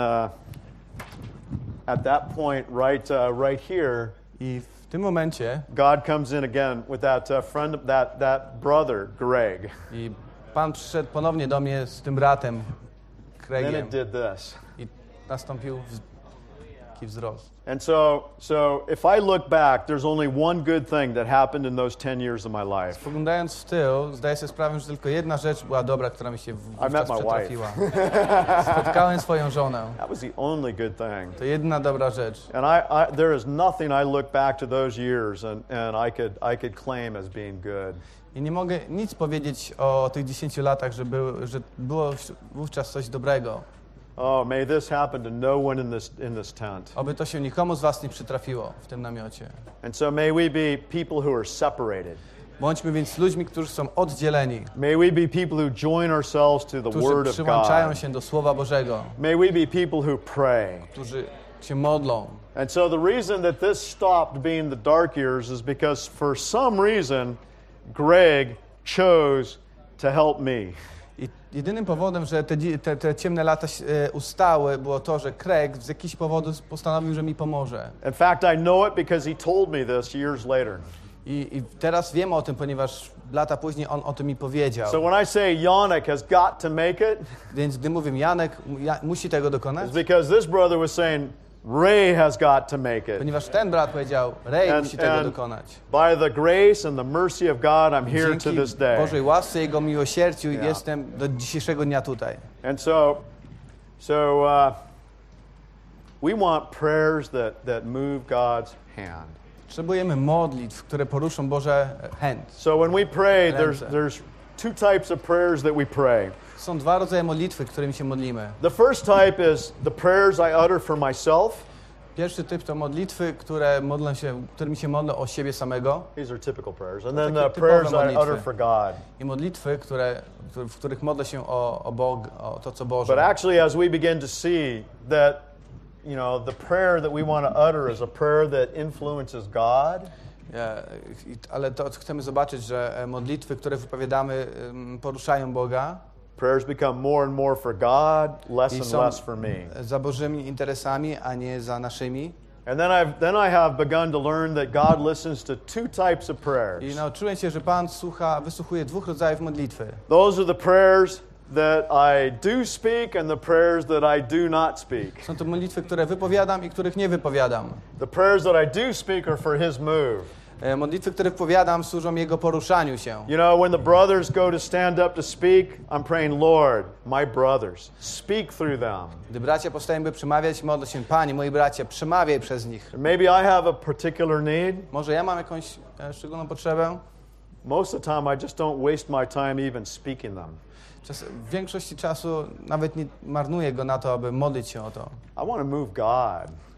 at that point, right here, I w tym momencie God comes in again with that that brother, Greg. i Pan przyszedł ponownie do mnie z tym bratem, Then Craigiem. it did this. I nastąpił taki wzrost. And so if I look back, there's only one good thing that happened in those 10 years of my life. Spoglądając w tył, zdaję sobie sprawę, że tylko jedna rzecz była dobra, która mi się met wówczas my przytrafiła. Spotkałem swoją żonę. That was the only good thing. To jedna dobra rzecz. And there is nothing I look back to those years and I could claim as being good. I nie mogę nic powiedzieć o tych 10 latach, że było wówczas coś dobrego. Oh, may this happen to no one in this tent. Oby to się nikomu z was nie przytrafiło w tym namiocie. And so may we be people who are separated. Bądźmy więc ludźmi, którzy są oddzieleni, May we be people who join ourselves to the którzy Word of przyłączają God. się do Słowa Bożego, May we be people who pray. którzy się modlą. And so the reason that this stopped being the dark years is because for some reason Greg chose to help me. I jedynym powodem, że te ciemne lata ustały, było to, że Craig z jakichś powodów postanowił, że mi pomoże. In fact, I know it because he told me this years later. I teraz wiem o tym, ponieważ lata później on o tym mi powiedział. So when I say Yannick has got to make it, Więc gdy mówię, Janek musi tego dokonać, it's because this brother was saying Ray has got to make it. ponieważ ten brat powiedział, Ray And- musi tego and dokonać. By the grace and the mercy of God, I'm here to Dzięki this day. Bożej łasce, Jego miłosierdziu Yeah. jestem do dzisiejszego dnia tutaj. And so we want prayers that move God's hand. Potrzebujemy modlitw, które poruszą Boże chęć. So when we pray, Ręce. there's two types of prayers that we pray. Są dwa rodzaje modlitwy, którymi się modlimy. The first type is the prayers I utter for myself. Pierwszy typ to modlitwy, którymi się modlę o siebie samego, These are typical prayers. And then takie the prayers typowe I utter modlitwy. for God. i modlitwy, w których modlę się o Bog, o to, co Boże. But actually, as we begin to see that, the prayer that we want to utter is a prayer that influences God. Ale to chcemy zobaczyć, że modlitwy, które wypowiadamy, poruszają Boga Prayers become more and more for God, less i and są less for me. za Bożymi interesami, a nie za naszymi. And then I have begun to learn that God listens to two types of I prayers. nauczyłem się, że Pan wysłuchuje dwóch rodzajów modlitwy. Those are the prayers that I do speak and the prayers that I do not speak. Są to modlitwy, które wypowiadam i których nie wypowiadam. The prayers that I do speak are for His move. Modlitwy, które wypowiadam, służą Jego poruszaniu się. When the brothers go to stand up to speak, I'm praying, Lord, my brothers, speak through them. Gdy bracia powstają, by przemawiać, modlę się, Panie, moi bracia, przemawiaj przez nich. Maybe I have a particular need. Może ja mam jakąś szczególną potrzebę? Most of the time, I just don't waste my time even speaking them. W większości czasu nawet nie marnuję go na to, aby modlić się o to. I want to move God.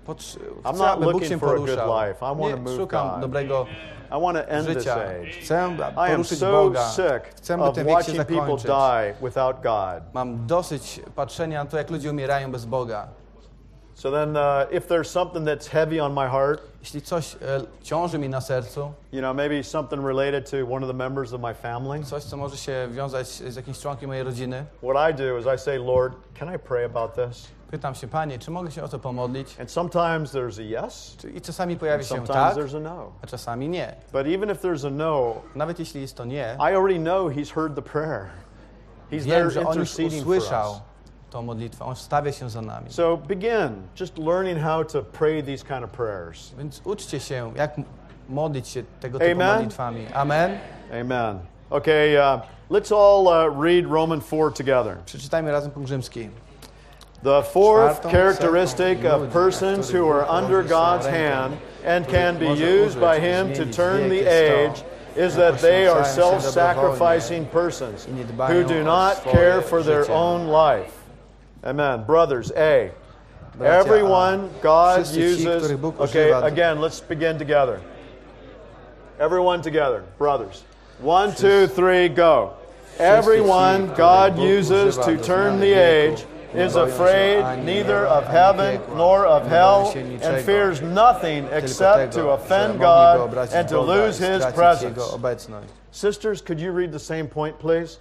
I'm chcę, not aby Bóg looking się for a good poruszał. life. I want to Nie move szukam God. dobrego I want to end this życia. age. Chcę I am poruszyć so Boga. sick Chcę, by of ten wiek się watching people zakończyć. die without God. Mam dosyć patrzenia na to, jak ludzie umierają bez Boga. So then, if there's something that's heavy on my heart, Jeśli coś ciąży mi na sercu, maybe something related to one of the members of my family, coś, co może się wiązać z jakimś członkiem mojej rodziny, what I do is I say, Lord, can I pray about this? pytam się, Panie, czy mogę się o to pomodlić? And sometimes there's a yes, I czasami pojawi się sometimes tak, there's a no. a czasami nie. But even if there's a no, Nawet jeśli jest to nie, I already know He's heard the prayer. He's there wiem, że On już interceding for usłyszał us. tą modlitwę. On wstawia się za nami. So begin just learning how to pray these kind of prayers. Więc uczcie się, jak modlić się tego typu Amen. modlitwami. Amen. Amen. Okay, let's all read Romans 4 together. Przeczytajmy razem punkt rzymski. The fourth Czwartą characteristic cechą of ludzi, persons których who are Bóg under położył swoją God's ręką, hand and których can be może used by użyć, Him to zmienić turn wiek the jest age to, is że that they are poświęcają się self-sacrificing dobrowolnie persons i nie who dbają do o not swoje care for their życie. own life. Amen. Brothers, A. Bracia, Everyone God wszyscy ci, uses. których Bóg Okay, używa. again, let's begin together. Everyone together, brothers. 1, 2, 3, go. Everyone God uses to turn the age is afraid neither of heaven nor of hell and fears nothing except to offend God and to lose His presence. Sisters, could you read the same point, please?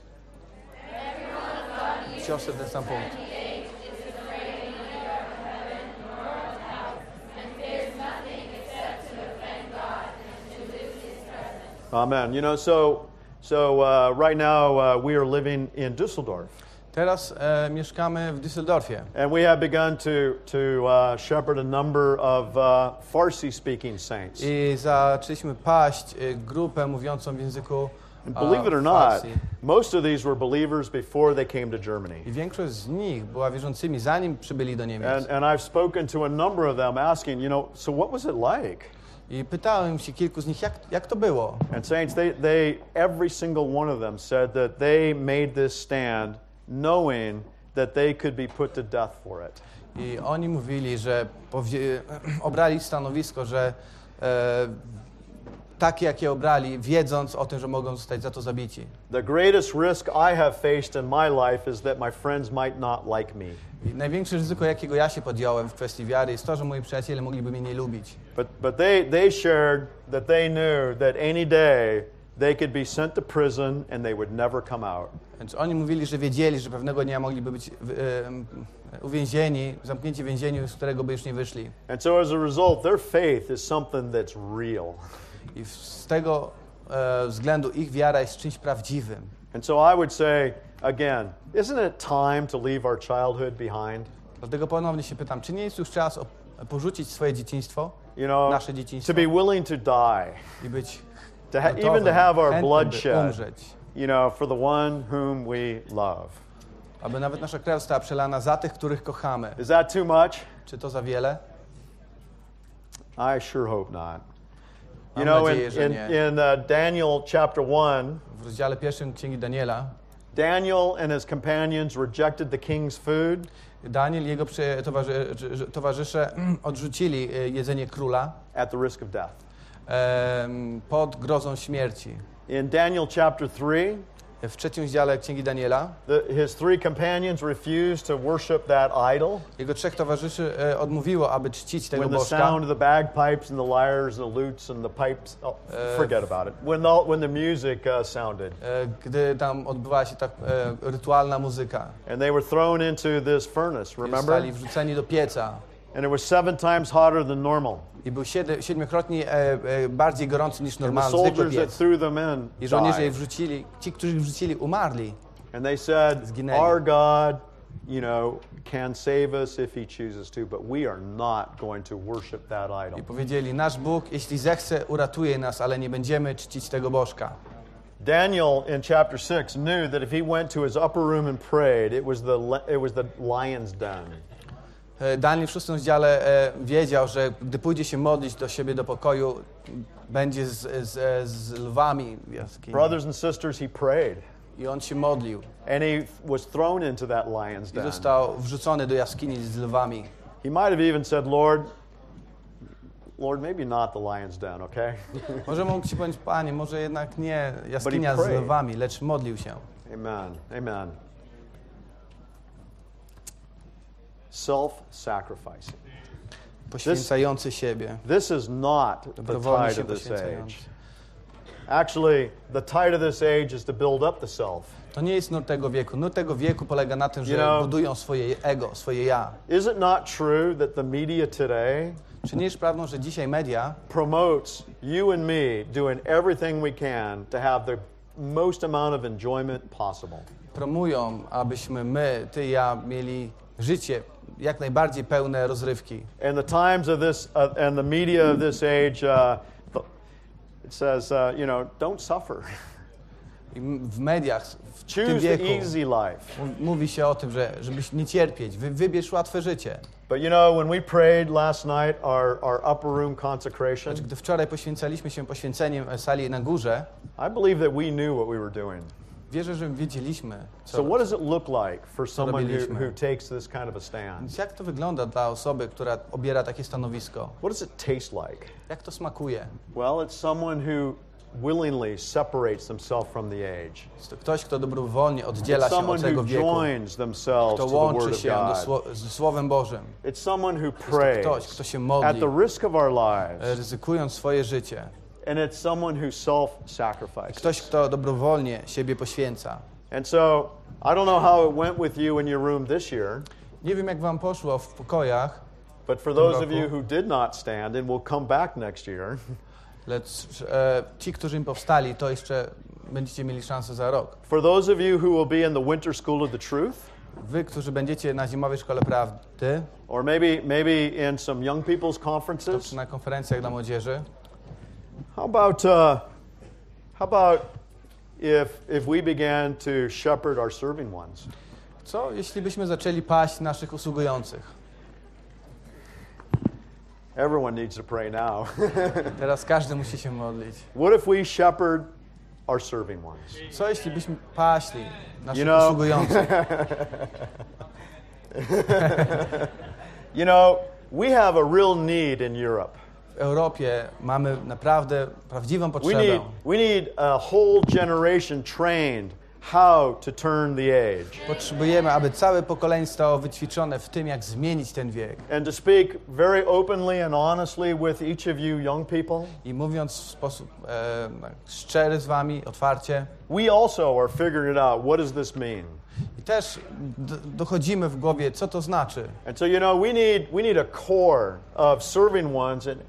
Siostry, ten sam punkt. Amen. Right now we are living in Düsseldorf. Teraz mieszkamy w Düsseldorfie And we have begun to shepherd a number of Farsi-speaking saints. i zaczęliśmy paść grupę mówiącą w języku And believe it or not, Farsi. most of these were believers before they came to Germany. I większość z nich była wierzącymi, zanim przybyli do Niemiec. And I've spoken to a number of them asking, so what was it like? I pytałem się kilku z nich, jak to było. And saints, they every single one of them said that they made this stand knowing that they could be put to death for it. I oni mówili, że obrali stanowisko, że takie, jakie obrali, wiedząc o tym, że mogą zostać za to zabici. The greatest risk I have faced in my life is that my friends might not like me. I największe ryzyko, jakiego ja się podjąłem w kwestii wiary, jest to, że moi przyjaciele mogliby mnie nie lubić. But they shared that they knew that any day they could be sent to prison and they would never come out. Więc oni mówili, że wiedzieli, że pewnego dnia mogliby być uwięzieni, zamknięci w więzieniu, z którego by już nie wyszli. And so as a result, their faith is something that's real. I z tego względu ich wiara jest czymś prawdziwym. And so I would say, again, isn't it time to leave our childhood behind? Dlatego ponownie się pytam, czy nie jest już czas porzucić swoje dzieciństwo, nasze dzieciństwo to be willing to die, i być even to have our chętnym, blood by shed, umrzeć, for the one whom we love. aby nawet nasza krew została przelana za tych, których kochamy. Is that too much? Czy to za wiele? I sure hope not. Mam nadzieję, że nie. In Daniel chapter 1, W rozdziale 1 Księgi Daniela Daniel and his companions rejected the king's food. Daniel i jego towarzysze odrzucili jedzenie króla At the risk of death. Pod grozą śmierci. In Daniel chapter 3, W 3 rozdziale Księgi Daniela his 3 companions refused to worship that idol. jego 3 towarzyszy odmówiło, aby czcić tego When the bożka. sound of the bagpipes and the lyres and the lutes and the pipes, forget about it. When the music sounded. Gdy tam odbywała się ta rytualna muzyka. And they were thrown into this furnace, remember? Zostali wrzuceni do pieca. And it was 7 times hotter than normal. I był 7-krotnie bardziej gorący niż And the normalny, zwykły soldiers that piec. threw them in I żołnierze je died. wrzucili, ci, którzy wrzucili, umarli. And they said, Zginęli. our God, can save us if He chooses to, but we are not going to worship that idol. I powiedzieli, nasz Bóg, jeśli zechce, uratuje nas, ale nie będziemy czcić tego bożka. Daniel in chapter 6 knew that if he went to his upper room and prayed, it was the lion's den. Daniel w 6 rozdziale wiedział, że gdy pójdzie się modlić do siebie do pokoju, będzie z lwami w jaskini. Brothers and sisters, he prayed. I on się modlił. And he was thrown into that lion's I den. został wrzucony do jaskini z lwami. He might have even said, Lord, Lord, maybe not the lion's den, okay? Może mógł ci powiedzieć, Panie, może jednak nie jaskinia z lwami, lecz modlił się. Amen. Amen. Self-sacrificing. Poświęcający siebie. This is not the Dobrowolnie tide się of this poświęcający. age. Actually, the tide of this age is to build up the self. To nie jest nurt tego wieku. Nurt tego wieku polega na tym, że budują swoje ego, swoje ja. Is it not true that the media today Czy nie jest prawdą, że dzisiaj media promotes you and me doing everything we can to have the most amount of enjoyment possible? promują, abyśmy my, ty i ja, mieli życie jak najbardziej pełne rozrywki. And the times of this, and the media of this age, it says, don't suffer. I w mediach w tym Choose the wieku easy life. mówi się o tym, żebyś nie cierpieć, wybierz łatwe życie. But when we prayed last night, our upper room consecration, Gdy wczoraj poświęcaliśmy się poświęceniem sali na górze, I believe that we knew what we were doing. wierzę, że wiedzieliśmy, So what does it look like for someone robiliśmy. who takes this kind of a stand? Więc jak to wygląda dla osoby, która obiera takie stanowisko? What does it taste like? Jak to smakuje? Well, it's someone who willingly separates themselves from the age. Jest to ktoś, kto dobrowolnie oddziela It's się someone od tego who wieku, joins themselves kto to the łączy Word of się God. z Słowem Bożym. It's someone who Jest to prays ktoś, kto się at modli, the risk of our lives. ryzykując swoje życie. And it's someone who self-sacrifices. Ktoś, kto dobrowolnie siebie poświęca. And so, I don't know how it went with you in your room this year, Nie wiem, jak wam poszło w pokojach, but for those of you who did not stand and will come back next year, lecz ci, którzy im powstali, to jeszcze będziecie mieli szansę za rok. for those of you who will be in the winter school of the truth, Wy, którzy będziecie na zimowej szkole prawdy, or maybe in some young people's conferences, na konferencjach dla młodzieży, how about if we began to shepherd our serving ones? co jeśli byśmy zaczęli paść naszych usługujących? Everyone needs to pray now. Teraz każdy musi się modlić. What if we shepherd our serving ones? Co jeśli byśmy paśli naszych You know- usługujących? We have a real need in Europe. W Europie mamy naprawdę prawdziwą potrzebę. We need a whole generation trained how to turn the age. Potrzebujemy, aby całe pokolenie zostało wyćwiczone w tym, jak zmienić ten wiek. And to speak very openly and honestly with each of you young people, I mówiąc w sposób szczery z wami, otwarcie, we also are figuring it out. What does this mean? i też dochodzimy w głowie, co to znaczy. And so we need a core of serving ones in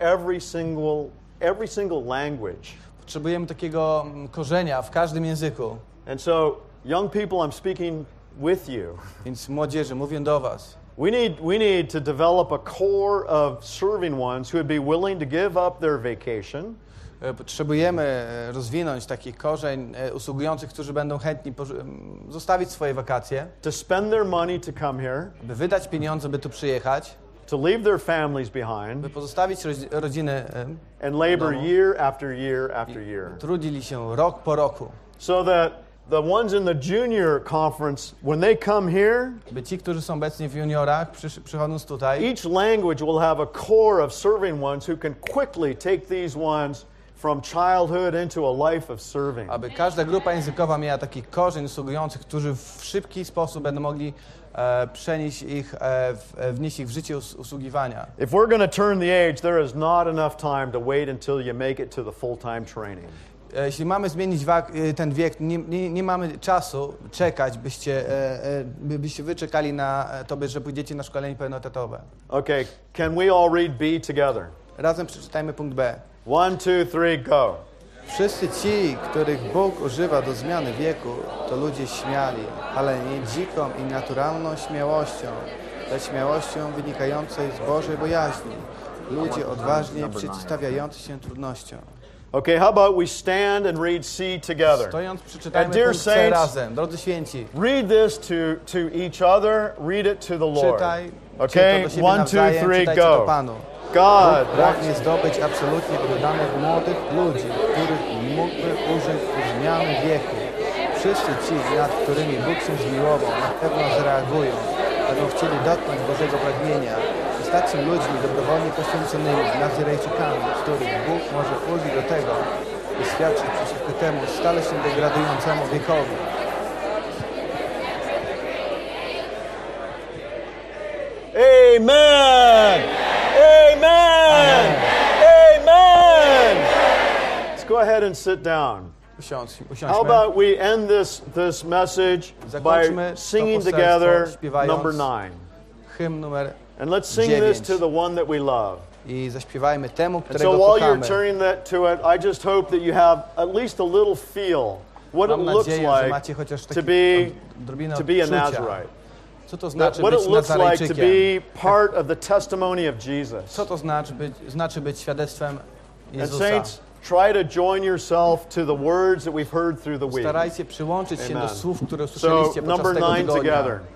every single language. Potrzebujemy takiego korzenia w każdym języku. And so young people, I'm speaking with you. Więc młodzieży, mówię do was. We need to develop a core of serving ones who would be willing to give up their vacation, Potrzebujemy rozwinąć taki korzeń usługujących, którzy będą chętni zostawić swoje wakacje, to spend their money to come here, by wydać pieniądze, by tu przyjechać, to leave their families by behind, pozostawić rodziny, and labor No. year after year after year. trudzili się rok po roku. So that the ones in the junior conference, when they come here, By ci, którzy są obecnie w juniorach, przychodząc tutaj, each language will have a core of serving ones who can quickly take these ones from childhood into a life of serving. aby każda grupa językowa miała taki korzeń usługujących, którzy w szybki sposób będą mogli przenieść ich, wnieść ich w życie usługiwania. If we're going to turn the age, there is not enough time to wait until you make it to the full-time training. Jeśli mamy zmienić ten wiek, nie mamy czasu czekać, byście wyczekali na to, że pójdziecie na szkolenie pełnoetatowe. Okay, can we all read B together? Razem przeczytajmy punkt B. 1, 2, 3, go. Wszyscy ci, których Bóg używa do zmiany wieku, to ludzie śmiali, ale nie dziką i naturalną śmiałością, lecz śmiałością wynikającej z Bożej bojaźni. Ludzie odważnie przeciwstawiający się trudnościom. Okay, how about we stand and read C together? Stojąc, And przeczytajmy dear punkt C saints, razem. Drodzy święci, read this to each other, read it to the Lord. czytaj Okay, to do siebie 1, 2, nawzajem, 3, czytajcie to go. Panu. God Pragnie zdobyć absolutnie oddanych młodych ludzi, których mógłby użyć do zmiany wieku. Wszyscy ci, nad którymi Bóg się zmiłował, na pewno zareagują. Będą chcieli dotknąć Bożego pragnienia i tacy ludźmi dobrowolnie poświęconymi, Nazirejczykami, których Bóg może użyć do tego, by świadczyć przeciwko temu stale się degradującemu wiekowi. Amen! Amen! Amen! Let's go ahead and sit down. Usiądźmy. How about we end this message by Zakończmy to singing poselstwo together śpiewając number 9. hymn numer And let's sing this to the one that we love. i zaśpiewajmy temu, And którego so while you're kochamy. turning to it, I just hope that you have at least a little feel what it Mam looks nadzieję, że like macie chociaż to taki odrobinę be a odczucia. Nazarite. Co to znaczy What it być looks like to Nazarejczykiem? be part of the testimony of Jesus. Co to znaczy być świadectwem And Jezusa? saints, try to join yourself to the words that we've heard through the week. Starajcie przyłączyć się do Amen. słów, które So usłyszeliście podczas number tego 9 tygodnia. together.